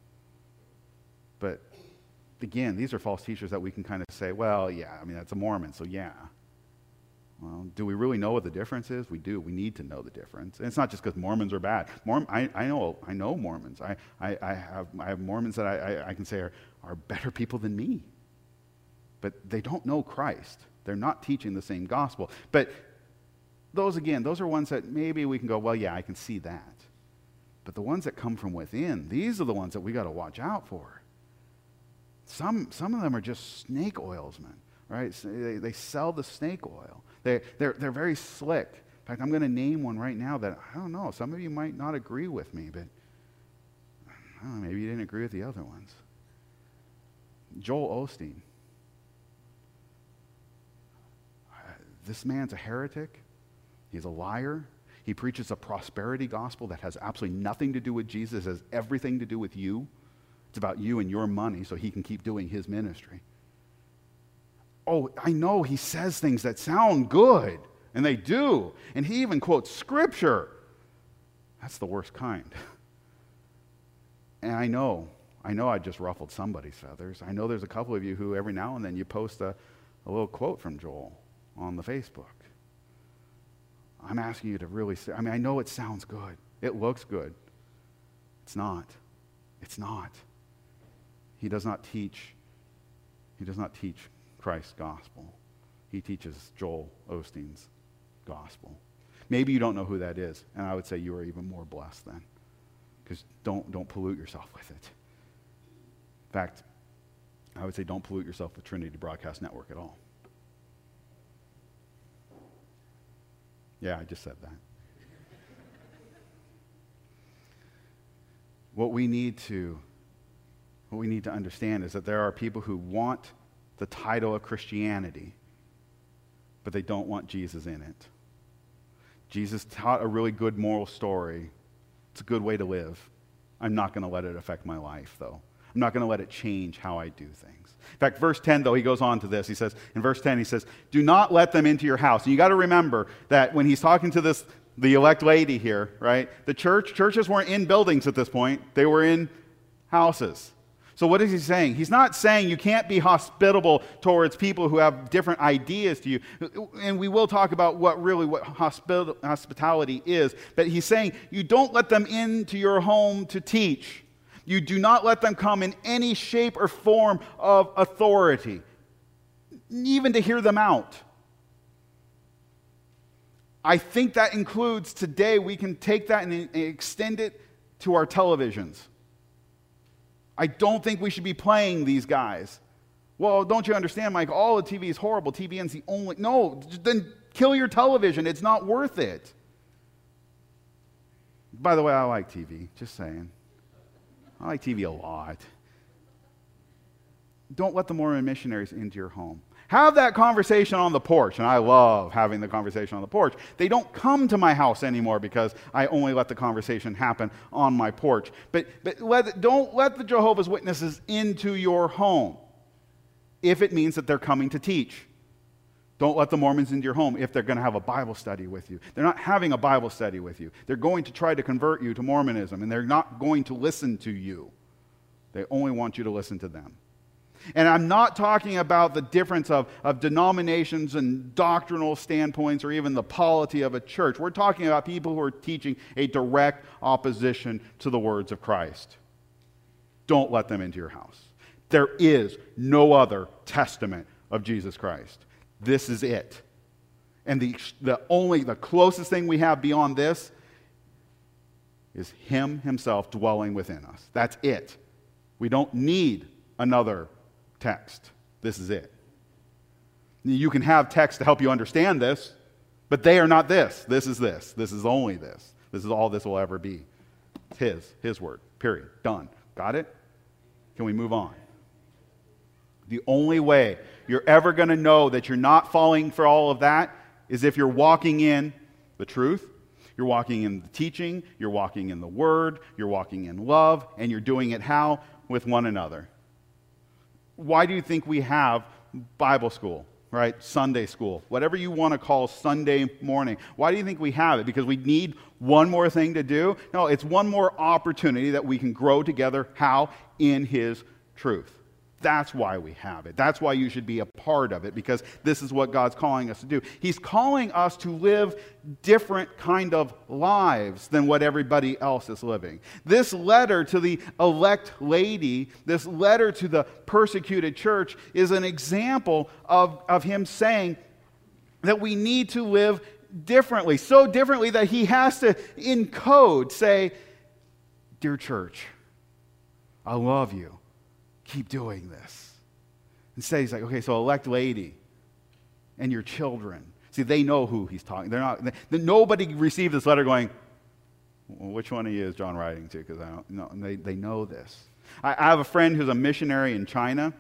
But again, these are false teachers that we can kind of say, well, yeah, I mean, that's a Mormon, so yeah. Well, do we really know what the difference is? We do. We need to know the difference. And it's not just because Mormons are bad. Mormon, I, I know I know Mormons. I, I, I, have, I have Mormons that I, I, I can say are, are better people than me. But they don't know Christ. They're not teaching the same gospel. But those, again, those are ones that maybe we can go, well, yeah, I can see that. But the ones that come from within, these are the ones that we got to watch out for. Some, some of them are just snake oilsmen, right? So they, they sell the snake oil. They, they're, they're very slick. In fact, I'm going to name one right now that, I don't know, some of you might not agree with me, but I don't know, maybe you didn't agree with the other ones. Joel Osteen. Uh, this man's a heretic. He's a liar. He preaches a prosperity gospel that has absolutely nothing to do with Jesus, it has everything to do with you. It's about you and your money so he can keep doing his ministry. Oh, I know he says things that sound good, and they do. And he even quotes Scripture. That's the worst kind. And I know, I know I just ruffled somebody's feathers. I know there's a couple of you who every now and then you post a, a little quote from Joel on the Facebook. I'm asking you to really say, I mean, I know it sounds good. It looks good. It's not. It's not. He does not teach, he does not teach Christ's gospel. He teaches Joel Osteen's gospel. Maybe you don't know who that is, and I would say you are even more blessed then, because don't, don't pollute yourself with it. In fact, I would say don't pollute yourself with Trinity Broadcast Network at all. Yeah, I just said that. What we need to, what we need to understand is that there are people who want the title of Christianity, but they don't want Jesus in it. Jesus taught a really good moral story. It's a good way to live. I'm not going to let it affect my life, though. I'm not going to let it change how I do things. In fact, verse ten, though, he goes on to this. He says, in verse ten, he says, do not let them into your house. And you got to remember that when he's talking to this, the elect lady here, right? The church, churches weren't in buildings at this point. They were in houses. So what is he saying? He's not saying you can't be hospitable towards people who have different ideas to you. And we will talk about what really what hospit- hospitality is. But he's saying you don't let them into your home to teach. You do not let them come in any shape or form of authority, even to hear them out. I think that includes today we can take that and extend it to our televisions. I don't think we should be playing these guys. Well, don't you understand, Mike? All the T V is horrible. T V N's the only... No, then kill your television. It's not worth it. By the way, I like T V. Just saying. I like T V a lot. Don't let the Mormon missionaries into your home. Have that conversation on the porch, and I love having the conversation on the porch. They don't come to my house anymore because I only let the conversation happen on my porch. But, but let, don't let the Jehovah's Witnesses into your home if it means that they're coming to teach. Don't let the Mormons into your home if they're going to have a Bible study with you. They're not having a Bible study with you. They're going to try to convert you to Mormonism, and they're not going to listen to you. They only want you to listen to them. And I'm not talking about the difference of, of denominations and doctrinal standpoints or even the polity of a church. We're talking about people who are teaching a direct opposition to the words of Christ. Don't let them into your house. There is no other testament of Jesus Christ. This is it. And the, the only, the closest thing we have beyond this is Him Himself dwelling within us. That's it. We don't need another text. This is it. You can have text to help you understand this, but they are not this. This is this. This is only this. This is all this will ever be. It's His, His word. Period. Done. Got it? Can we move on? The only way you're ever going to know that you're not falling for all of that is if you're walking in the truth, You're walking in the teaching, you're walking in the word, you're walking in love, and you're doing it how? With one another. Why do you think we have Bible school, right? Sunday school, whatever you want to call Sunday morning. Why do you think we have it? Because we need one more thing to do? No, it's one more opportunity that we can grow together. How? In His truth. That's why we have it. That's why you should be a part of it, because this is what God's calling us to do. He's calling us to live different kind of lives than what everybody else is living. This letter to the elect lady, this letter to the persecuted church, is an example of, of him saying that we need to live differently, so differently that he has to, in code, say, "Dear church, I love you. Keep doing this." Instead, he's like, okay, so elect lady and your children. See, they know who he's talking. They're not. They, nobody received this letter going, well, which one of you is John writing to? Because I don't know. They they know this. I, I have a friend who's a missionary in China.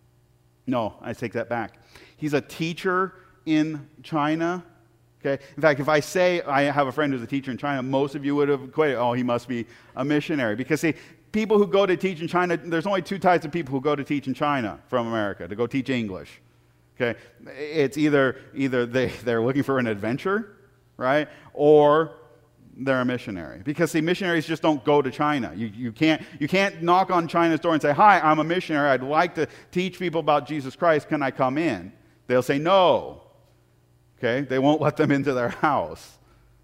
No, I take that back. He's a teacher in China. Okay. In fact, if I say I have a friend who's a teacher in China, most of you would have equated, oh, he must be a missionary. Because see, people who go to teach in China, there's only two types of people who go to teach in China from America, to go teach English. Okay? It's either either they, they're looking for an adventure, right? Or they're a missionary. Because see, missionaries just don't go to China. You, you can't you can't knock on China's door and say, "Hi, I'm a missionary. I'd like to teach people about Jesus Christ. Can I come in?" They'll say no. Okay? They won't let them into their house.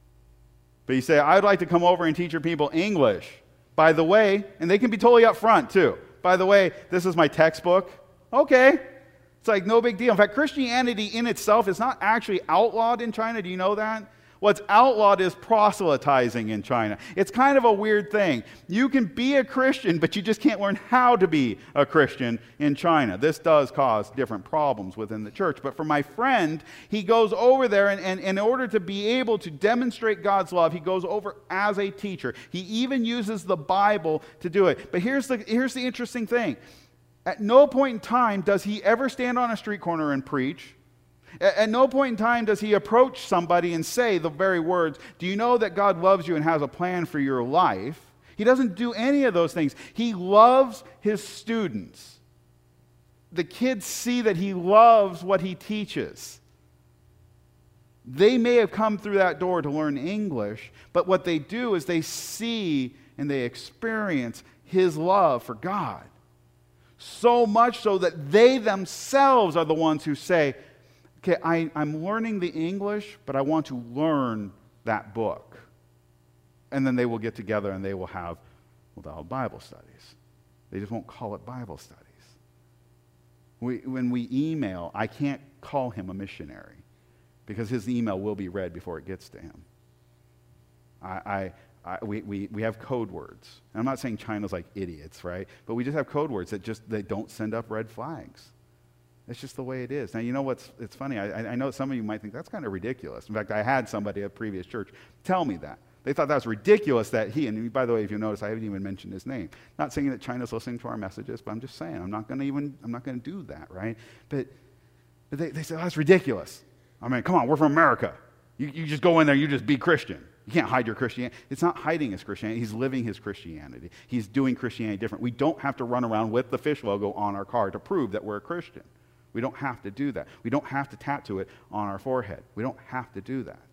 But you say, "I'd like to come over and teach your people English. By the way," and they can be totally upfront too. "By the way, this is my textbook." Okay. It's like no big deal. In fact, Christianity in itself is not actually outlawed in China. Do you know that? What's outlawed is proselytizing in China. It's kind of a weird thing. You can be a Christian, but you just can't learn how to be a Christian in China. This does cause different problems within the church. But for my friend, he goes over there, and, and, and in order to be able to demonstrate God's love, he goes over as a teacher. He even uses the Bible to do it. But here's the, here's the interesting thing. At no point in time does he ever stand on a street corner and preach. At no point in time does he approach somebody and say the very words, "Do you know that God loves you and has a plan for your life?" He doesn't do any of those things. He loves his students. The kids see that he loves what he teaches. They may have come through that door to learn English, but what they do is they see and they experience his love for God. So much so that they themselves are the ones who say, "Okay, I, I'm learning the English, but I want to learn that book." And then they will get together and they will have, well, they'll have Bible studies. They just won't call it Bible studies. We, when we email, I can't call him a missionary because his email will be read before it gets to him. I, I, I, we, we, we have code words. And I'm not saying China's like idiots, right? But we just have code words that just they don't send up red flags. It's just the way it is. Now, you know what's it's funny? I, I know some of you might think that's kind of ridiculous. In fact, I had somebody at a previous church tell me that. They thought that was ridiculous that he, and by the way, if you notice, I haven't even mentioned his name. Not saying that China's listening to our messages, but I'm just saying, I'm not going to even, I'm not going to do that, right? But, but they, they said, "Oh, that's ridiculous. I mean, come on, we're from America. You, you just go in there, you just be Christian. You can't hide your Christianity." It's not hiding his Christianity. He's living his Christianity. He's doing Christianity different. We don't have to run around with the fish logo on our car to prove that we're a Christian. We don't have to do that. We don't have to tattoo it on our forehead. We don't have to do that.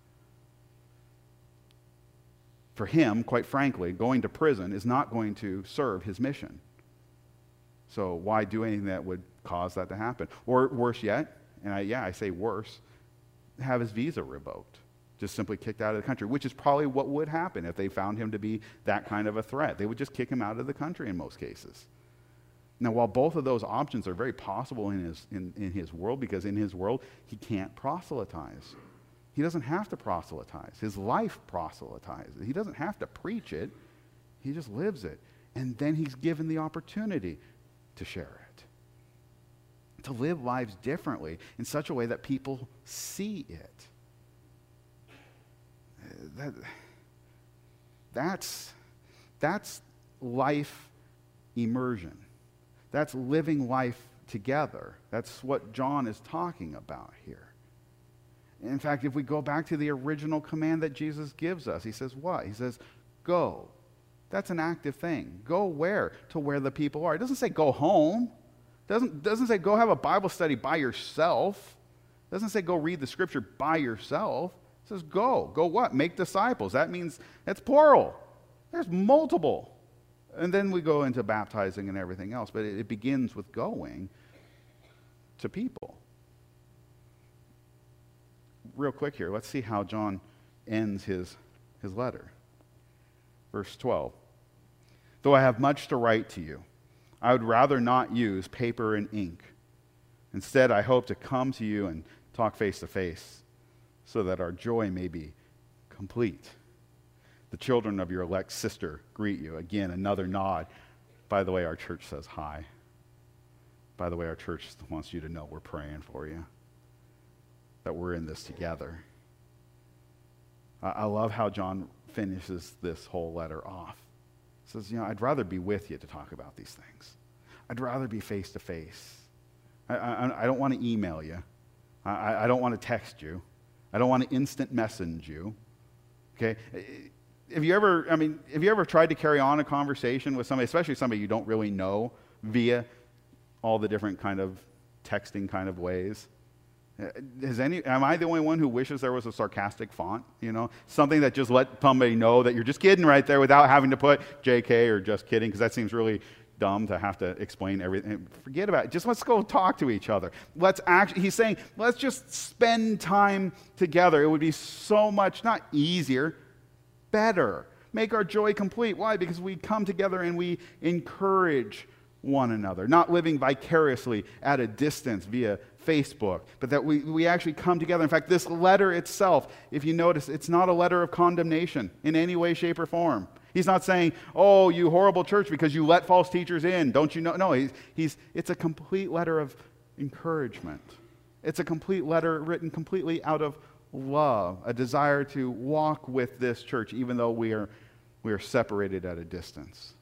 For him, quite frankly, going to prison is not going to serve his mission. So why do anything that would cause that to happen? Or worse yet, and I, yeah, I say worse, have his visa revoked. Just simply kicked out of the country, which is probably what would happen if they found him to be that kind of a threat. They would just kick him out of the country in most cases. Now, while both of those options are very possible in his, in, in his world, because in his world, he can't proselytize. He doesn't have to proselytize. His life proselytizes. He doesn't have to preach it. He just lives it. And then he's given the opportunity to share it, to live lives differently in such a way that people see it. That, that's, that's life immersion. That's living life together. That's what John is talking about here. In fact, if we go back to the original command that Jesus gives us, he says what? He says, go. That's an active thing. Go where? To where the people are. It doesn't say go home. It doesn't, doesn't say go have a Bible study by yourself. It doesn't say go read the scripture by yourself. It says go. Go what? Make disciples. That means it's plural. There's multiple. And then we go into baptizing and everything else. But it, it begins with going to people. Real quick here, let's see how John ends his, his letter. Verse twelve. Though I have much to write to you, I would rather not use paper and ink. Instead, I hope to come to you and talk face to face, so that our joy may be complete. The children of your elect sister greet you. Again, another nod. By the way, our church says hi. By the way, our church wants you to know we're praying for you, that we're in this together. I, I love how John finishes this whole letter off. He says, you know, I'd rather be with you to talk about these things. I'd rather be face to face. I, I, I don't want to email you. I, I don't want to text you. I don't want to instant message you. Okay? Have you ever, I mean, have you ever tried to carry on a conversation with somebody, especially somebody you don't really know, via all the different kind of texting kind of ways? Has any, am I the only one who wishes there was a sarcastic font, you know? Something that just let somebody know that you're just kidding right there without having to put J K or just kidding, because that seems really dumb to have to explain everything. Forget about it. Just let's go talk to each other. Let's actually, he's saying, let's just spend time together. It would be so much, not easier, better. Make our joy complete. Why? Because we come together and we encourage one another, not living vicariously at a distance via Facebook, but that we, we actually come together. In fact, this letter itself, if you notice, it's not a letter of condemnation in any way, shape, or form. He's not saying, oh, you horrible church, because you let false teachers in. Don't you know? No, he's, he's, it's a complete letter of encouragement. It's a complete letter written completely out of love, a desire to walk with this church, even though we are, we are separated at a distance.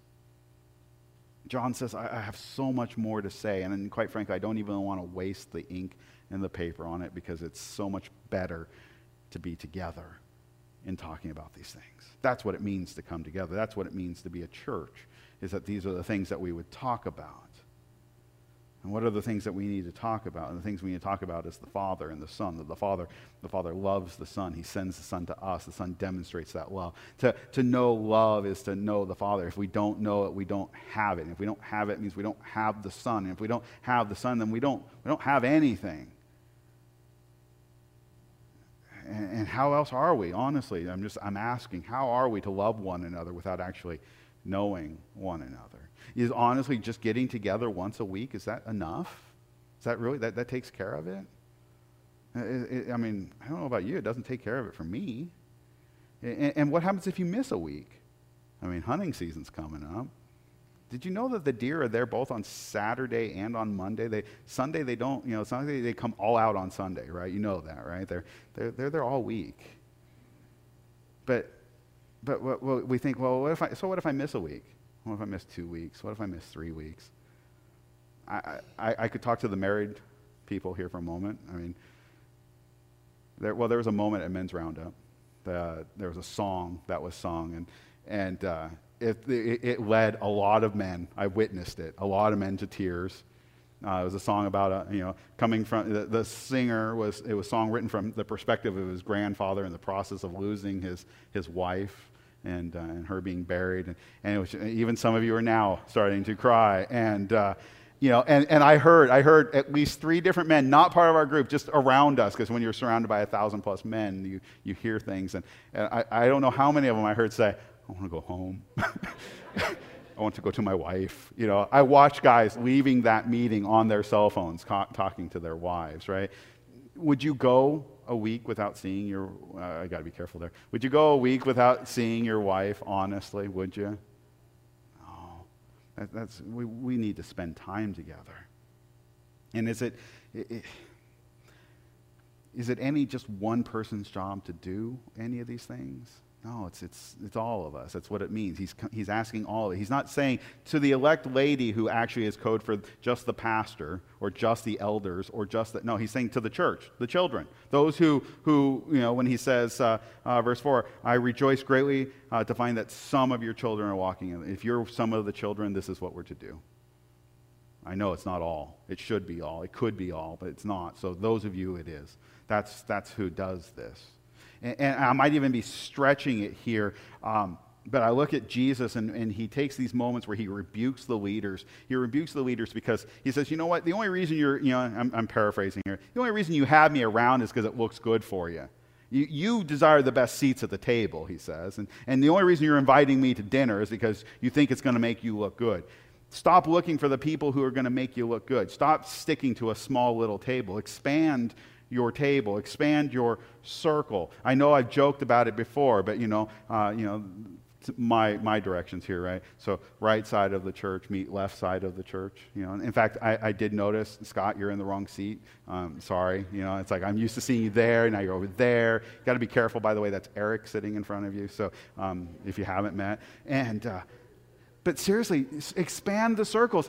John says, I, I have so much more to say, and, and quite frankly, I don't even want to waste the ink and the paper on it, because it's so much better to be together in talking about these things. That's what it means to come together. That's what it means to be a church, is that these are the things that we would talk about. And what are the things that we need to talk about? And the things we need to talk about is the Father and the Son. That the Father, the Father loves the Son. He sends the Son to us. The Son demonstrates that love. To, to know love is to know the Father. If we don't know it, we don't have it. And if we don't have it, it means we don't have the Son. And if we don't have the Son, then we don't, we don't have anything. And, and how else are we? Honestly, I'm just, I'm asking, how are we to love one another without actually knowing one another? Is honestly just getting together once a week, is that enough? Is that really, that, that takes care of it? It, it? I mean, I don't know about you, it doesn't take care of it for me. And, and what happens if you miss a week? I mean, hunting season's coming up. Did you know that the deer are there both on Saturday and on Monday? They, Sunday they don't, you know, Sunday they come all out on Sunday, right? You know that, right? They're, they're, they're there all week. But, but what, what we think, well, what if I, so what if I miss a week? What if I miss two weeks? What if I miss three weeks? I, I, I could talk to the married people here for a moment. I mean, there, well, there was a moment at Men's Roundup. The, there was a song that was sung, and, and uh, it, it, it led a lot of men. I witnessed it, a lot of men to tears. Uh, it was a song about, a, you know, coming from, the, the singer was, it was a song written from the perspective of his grandfather in the process of losing his, his wife. And, uh, and her being buried, and, and it was, even some of you are now starting to cry, and uh, you know, and, and I heard, I heard at least three different men, not part of our group, just around us, because when you're surrounded by a thousand plus men, you, you hear things, and, and I, I don't know how many of them I heard say, I want to go home, I want to go to my wife, you know. I watched guys leaving that meeting on their cell phones, co- talking to their wives, right? Would you go a week without seeing your, uh, I got to be careful there. Would you go a week without seeing your wife, honestly, would you? No. That, that's, we, we need to spend time together. And is it, it, is it any just one person's job to do any of these things? No, it's, it's, it's all of us. That's what it means. He's, he's asking all of it. He's not saying to the elect lady who actually is code for just the pastor or just the elders or just the, no, he's saying to the church, the children. Those who, who you know, when he says, uh, uh, verse four, I rejoice greatly uh, to find that some of your children are walking in. If you're some of the children, this is what we're to do. I know it's not all. It should be all. It could be all, but it's not. So those of you, it is. That's, that's who does this. And, and I might even be stretching it here, um, but I look at Jesus and, and he takes these moments where he rebukes the leaders. He rebukes the leaders because he says, you know what, the only reason you're, you know, I'm, I'm paraphrasing here, the only reason you have me around is because it looks good for you. You, you desire the best seats at the table, he says, and, and the only reason you're inviting me to dinner is because you think it's going to make you look good. Stop looking for the people who are going to make you look good. Stop sticking to a small little table. Expand your table, expand your circle. I know I've joked about it before, but you know, uh, you know, my my directions here, right? So right side of the church meet left side of the church. You know, in fact, I, I did notice, Scott, you're in the wrong seat. Um, sorry, you know, it's like I'm used to seeing you there, now you're over there. Got to be careful, by the way. That's Eric sitting in front of you. So um, if you haven't met, and uh, but seriously, expand the circles.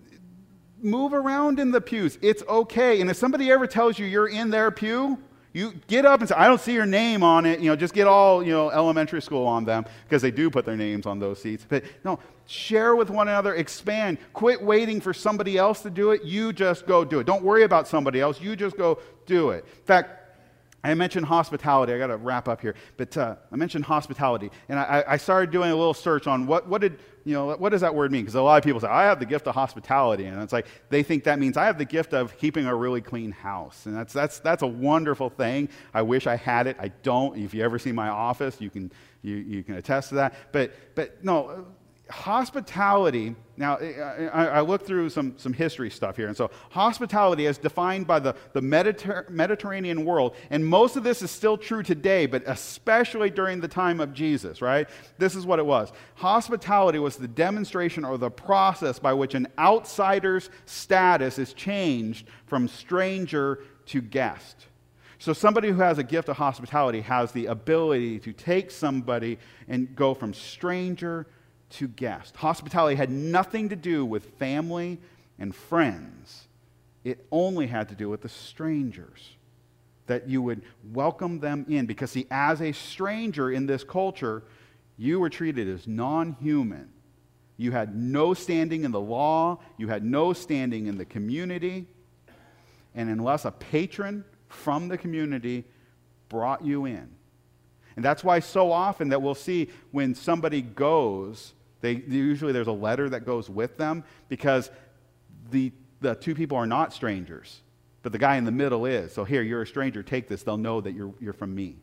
Move around in the pews. It's okay. And if somebody ever tells you you're in their pew, you get up and say, I don't see your name on it. You know, just get all, you know, elementary school on them because they do put their names on those seats. But no, share with one another, expand. Quit waiting for somebody else to do it. You just go do it. Don't worry about somebody else. You just go do it. In fact, I mentioned hospitality. I got to wrap up here, but uh, I mentioned hospitality, and I, I started doing a little search on what, what did you know what does that word mean? Because a lot of people say I have the gift of hospitality, and it's like they think that means I have the gift of keeping a really clean house, and that's that's that's a wonderful thing. I wish I had it. I don't. If you ever see my office, you can you you can attest to that. But but no. Hospitality, now I, I looked through some, some history stuff here, and so hospitality is defined by the, the Mediter- Mediterranean world, and most of this is still true today, but especially during the time of Jesus, right? This is what it was. Hospitality was the demonstration or the process by which an outsider's status is changed from stranger to guest. So somebody who has a gift of hospitality has the ability to take somebody and go from stranger to guest. Hospitality had nothing to do with family and friends. It only had to do with the strangers. That you would welcome them in. Because see, as a stranger in this culture, you were treated as non-human. You had no standing in the law. You had no standing in the community. And unless a patron from the community brought you in. And that's why so often that we'll see when somebody goes, they usually there's a letter that goes with them because the the two people are not strangers, but the guy in the middle is. So here, you're a stranger, take this. They'll know that you're you're from me.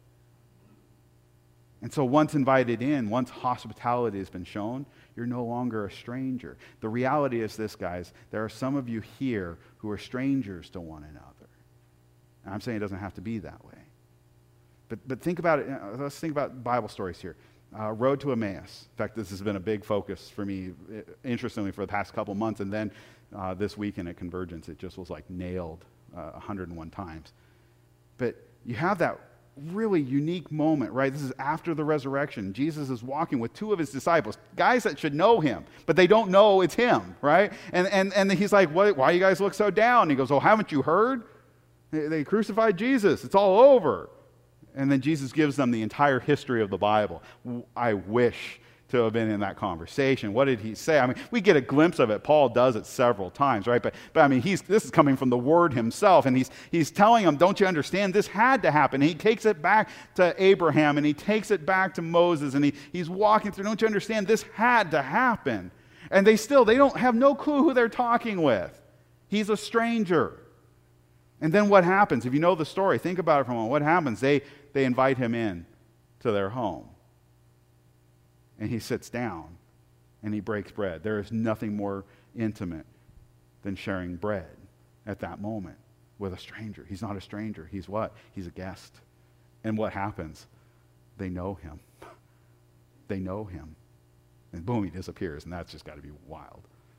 And so once invited in, once hospitality has been shown, you're no longer a stranger. The reality is this, guys, there are some of you here who are strangers to one another. And I'm saying it doesn't have to be that way. But, but think about it. Let's think about Bible stories here. Uh, Road to Emmaus. In fact, this has been a big focus for me, interestingly, for the past couple months. And then uh, this weekend at Convergence, it just was like nailed uh, one hundred and one times. But you have that really unique moment, right? This is after the resurrection. Jesus is walking with two of his disciples, guys that should know him, but they don't know it's him, right? And and, and he's like, what, why you guys look so down? And he goes, oh, haven't you heard? They, they crucified Jesus. It's all over. And then Jesus gives them the entire history of the Bible. I wish to have been in that conversation. What did he say? I mean, we get a glimpse of it. Paul does it several times, right? But, but I mean, he's, this is coming from the Word himself, and he's, he's telling them, don't you understand? This had to happen. And he takes it back to Abraham, and he takes it back to Moses, and he, he's walking through, don't you understand? This had to happen. And they still, they don't have no clue who they're talking with. He's a stranger. And then what happens? If you know the story, think about it for a moment. What happens? They, they invite him in to their home. And he sits down and he breaks bread. There is nothing more intimate than sharing bread at that moment with a stranger. He's not a stranger. He's what? He's a guest. And what happens? They know him. They know him. And boom, he disappears. And that's just got to be wild.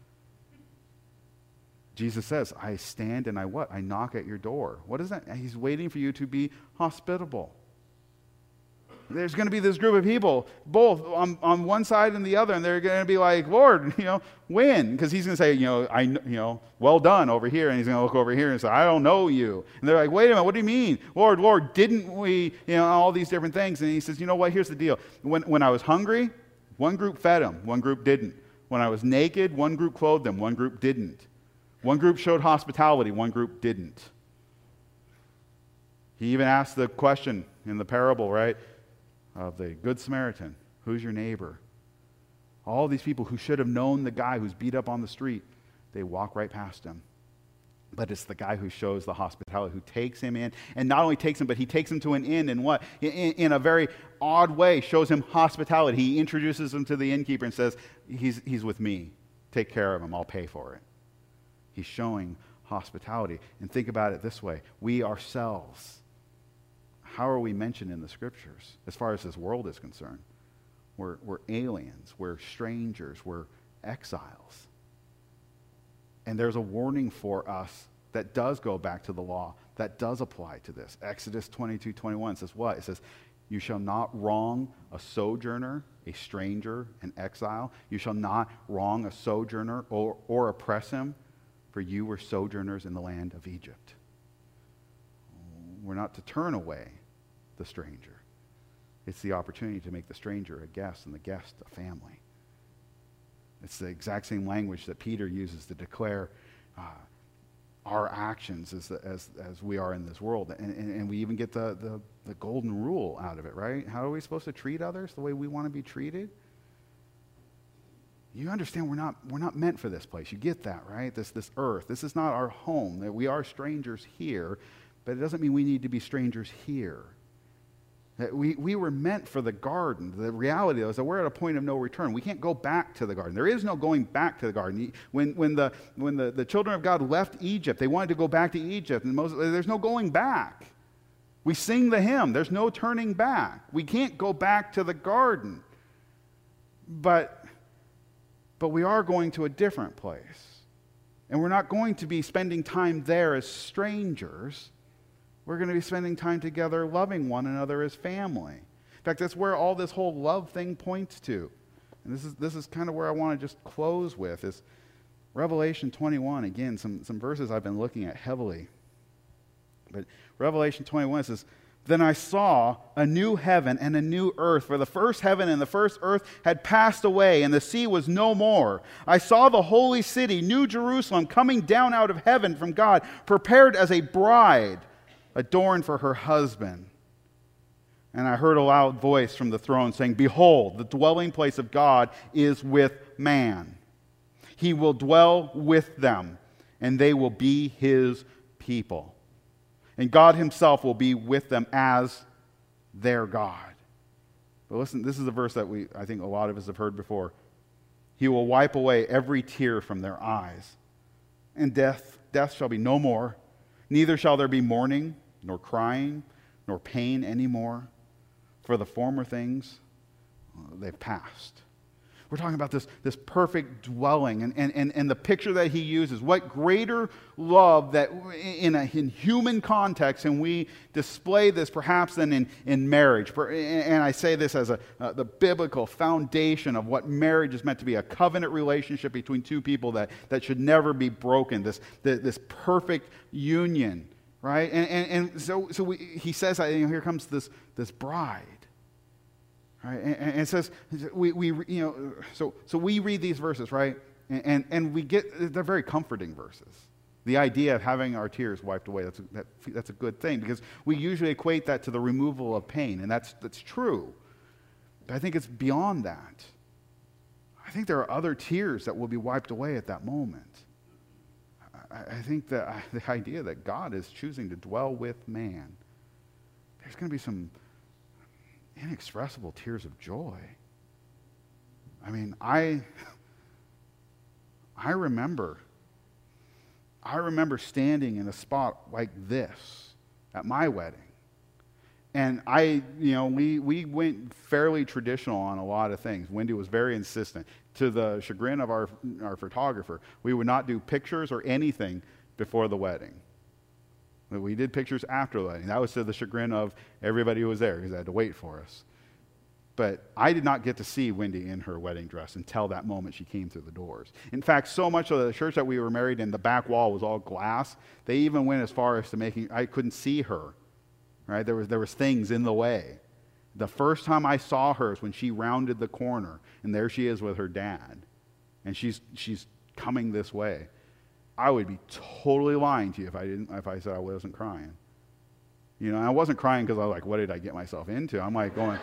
Jesus says, I stand and I what? I knock at your door. What is that? He's waiting for you to be hospitable. there's going to be this group of people, both on, on one side and the other, and they're going to be like, Lord, you know, when? Because he's going to say, you know, I, you know, well done over here, and he's going to look over here and say, I don't know you. And they're like, wait a minute, what do you mean? Lord, Lord, didn't we, you know, all these different things. And he says, you know what, here's the deal. When, when I was hungry, one group fed him, one group didn't. When I was naked, one group clothed him, one group didn't. One group showed hospitality, one group didn't. He even asked the question in the parable, right, of the Good Samaritan. Who's your neighbor? All these people who should have known the guy who's beat up on the street, they walk right past him. But it's the guy who shows the hospitality, who takes him in, and not only takes him, but he takes him to an inn in what? In, in a very odd way, shows him hospitality. He introduces him to the innkeeper and says, he's, he's with me. Take care of him. I'll pay for it. He's showing hospitality. And think about it this way. We ourselves, how are we mentioned in the Scriptures as far as this world is concerned? We're, we're aliens. We're strangers. We're exiles. And there's a warning for us that does go back to the law, that does apply to this. Exodus twenty-two twenty-one says what? It says, you shall not wrong a sojourner, a stranger, an exile. You shall not wrong a sojourner or, or oppress him, for you were sojourners in the land of Egypt. We're not to turn away the stranger. It's the opportunity to make the stranger a guest and the guest a family. It's the exact same language that Peter uses to declare uh, our actions as, as, as we are in this world. And, and, and we even get the, the, the golden rule out of it, right? How are we supposed to treat others the way we want to be treated? You understand we're not, we're not meant for this place. You get that, right? This, this earth. This is not our home. That we are strangers here, but it doesn't mean we need to be strangers here. That we, we were meant for the garden. The reality is that we're at a point of no return. We can't go back to the garden. There is no going back to the garden. When, when, the, when the, the children of God left Egypt, they wanted to go back to Egypt. And Moses, there's no going back. We sing the hymn. There's no turning back. We can't go back to the garden. But, but we are going to a different place. And we're not going to be spending time there as strangers. We're going to be spending time together loving one another as family. In fact, that's where all this whole love thing points to. And this is this is kind of where I want to just close with is Revelation twenty-one. Again, some, some verses I've been looking at heavily. But Revelation twenty-one says, then I saw a new heaven and a new earth, for the first heaven and the first earth had passed away, and the sea was no more. I saw the holy city, New Jerusalem, coming down out of heaven from God, prepared as a bride, adorned for her husband. And I heard a loud voice from the throne saying, behold, the dwelling place of God is with man. He will dwell with them, and they will be his people. And God himself will be with them as their God. But listen, this is a verse that we I think a lot of us have heard before. He will wipe away every tear from their eyes. And death, death shall be no more. Neither shall there be mourning, nor crying, nor pain anymore, for the former things, uh, they've passed. We're talking about this, this perfect dwelling, and, and, and, and the picture that he uses. What greater love that in a in human context can we display this perhaps than in, in marriage? And I say this as a uh, the biblical foundation of what marriage is meant to be, a covenant relationship between two people that, that should never be broken, this, this, this perfect union. Right, and and, and so so we, he says, you know, here comes this this bride. Right, and, and it says we we you know so so we read these verses, right, and, and and we get they're very comforting verses. The idea of having our tears wiped away, that's a, that, that's a good thing, because we usually equate that to the removal of pain, and that's that's true. But I think it's beyond that. I think there are other tears that will be wiped away at that moment. I think that the idea that God is choosing to dwell with man, there's going to be some inexpressible tears of joy. I mean, I I remember I remember standing in a spot like this at my wedding. And I, you know, we, we went fairly traditional on a lot of things. Wendy was very insistent. To the chagrin of our, our photographer, we would not do pictures or anything before the wedding. But we did pictures after the wedding. That was to the chagrin of everybody who was there, because they had to wait for us. But I did not get to see Wendy in her wedding dress until that moment she came through the doors. In fact, so much of the church that we were married in, the back wall was all glass. They even went as far as to making, I couldn't see her, right? There was, there was things in the way. The first time I saw her is when she rounded the corner, and there she is with her dad. And she's, she's coming this way. I would be totally lying to you if I didn't, if I said I wasn't crying. You know, I wasn't crying because I was like, what did I get myself into? I'm like going...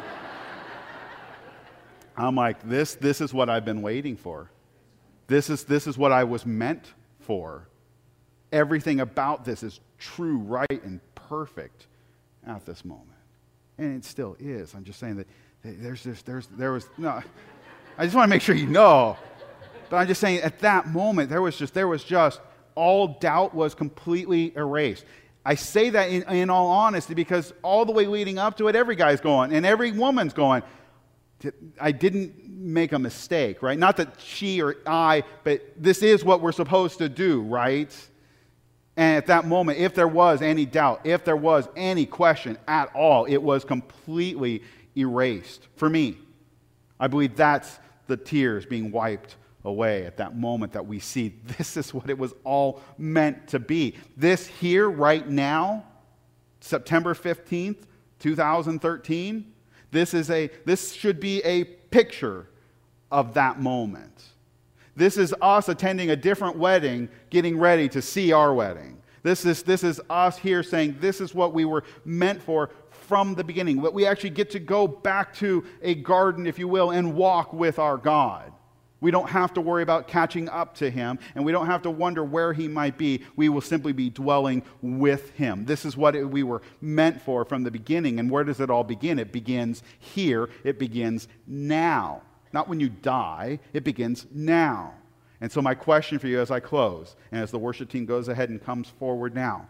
I'm like, this, this is what I've been waiting for. This is, this is what I was meant for. Everything about this is true, right, and perfect at this moment. And it still is. I'm just saying that there's this, there's, there was, no, I just want to make sure you know. But I'm just saying at that moment, there was just, there was just, all doubt was completely erased. I say that in, in all honesty because all the way leading up to it, every guy's going, and every woman's going, I didn't make a mistake, right? Not that she or I, but this is what we're supposed to do, right? And at that moment, if there was any doubt, if there was any question at all, it was completely erased for me. I believe that's the tears being wiped away at that moment that we see this is what it was all meant to be. This here, right now, September fifteenth, two thousand thirteen, This is a this should be a picture of that moment. This is us attending a different wedding, getting ready to see our wedding. This is this is us here saying this is what we were meant for from the beginning. But we actually get to go back to a garden, if you will, and walk with our God. We don't have to worry about catching up to him, and we don't have to wonder where he might be. We will simply be dwelling with him. This is what it, we were meant for from the beginning. And where does it all begin? It begins here. It begins now. Not when you die. It begins now. And so my question for you as I close, and as the worship team goes ahead and comes forward now,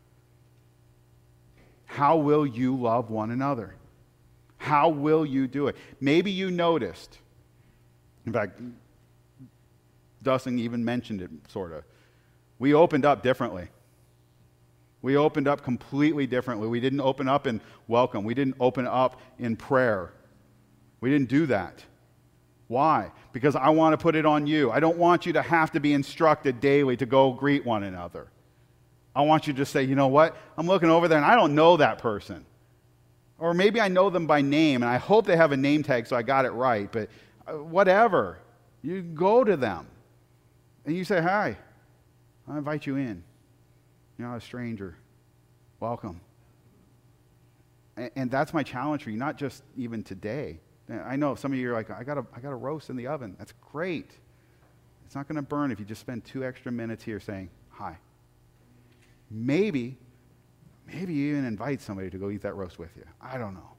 how will you love one another? How will you do it? Maybe you noticed, in fact, Dustin even mentioned it, sort of. We opened up differently. We opened up completely differently. We didn't open up in welcome. We didn't open up in prayer. We didn't do that. Why? Because I want to put it on you. I don't want you to have to be instructed daily to go greet one another. I want you to say, you know what? I'm looking over there and I don't know that person. Or maybe I know them by name and I hope they have a name tag so I got it right, but whatever. You go to them and you say, hi, I invite you in. You're not a stranger. Welcome. And, and that's my challenge for you, not just even today. I know some of you are like, I got a, I got a roast in the oven. That's great. It's not going to burn if you just spend two extra minutes here saying, hi. Maybe, maybe you even invite somebody to go eat that roast with you. I don't know.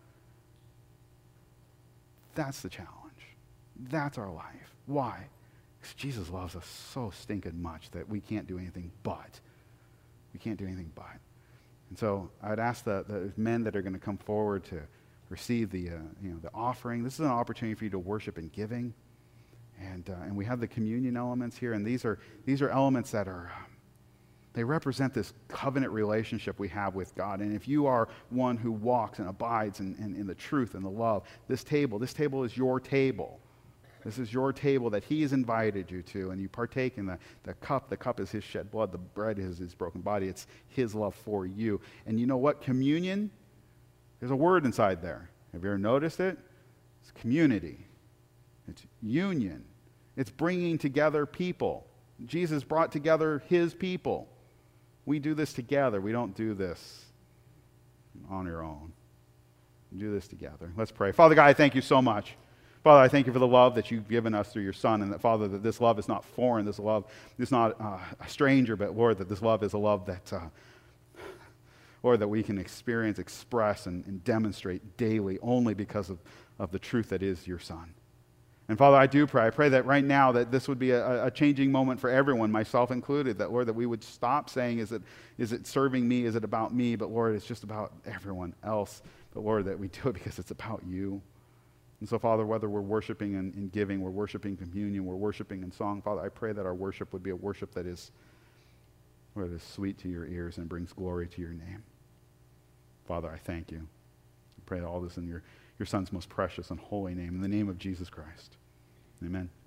That's the challenge. That's our life. Why? Because Jesus loves us so stinking much that we can't do anything but. We can't do anything but. And so I'd ask the, the men that are going to come forward to receive the, uh, you know, the offering. This is an opportunity for you to worship in giving. And, uh, and we have the communion elements here. And these are, these are elements that are, um, they represent this covenant relationship we have with God. And if you are one who walks and abides in, in, in the truth and the love, this table, this table is your table. This is your table that he has invited you to, and you partake in the, the cup. The cup is his shed blood. The bread is his broken body. It's his love for you. And you know what? Communion, there's a word inside there. Have you ever noticed it? It's community. It's union. It's bringing together people. Jesus brought together his people. We do this together. We don't do this on your own. We do this together. Let's pray. Father God, I thank you so much. Father, I thank you for the love that you've given us through your Son, and that, Father, that this love is not foreign. This love is not uh, a stranger, but, Lord, that this love is a love that, uh, Lord, that we can experience, express, and, and demonstrate daily only because of, of the truth that is your Son. And, Father, I do pray. I pray that right now that this would be a, a changing moment for everyone, myself included, that, Lord, that we would stop saying, is it, is it serving me? Is it about me? But, Lord, it's just about everyone else. But, Lord, that we do it because it's about you. And so, Father, whether we're worshiping in, in giving, we're worshiping communion, we're worshiping in song, Father, I pray that our worship would be a worship that is, Lord, is sweet to your ears and brings glory to your name. Father, I thank you. I pray all this in your, your Son's most precious and holy name, in the name of Jesus Christ. Amen.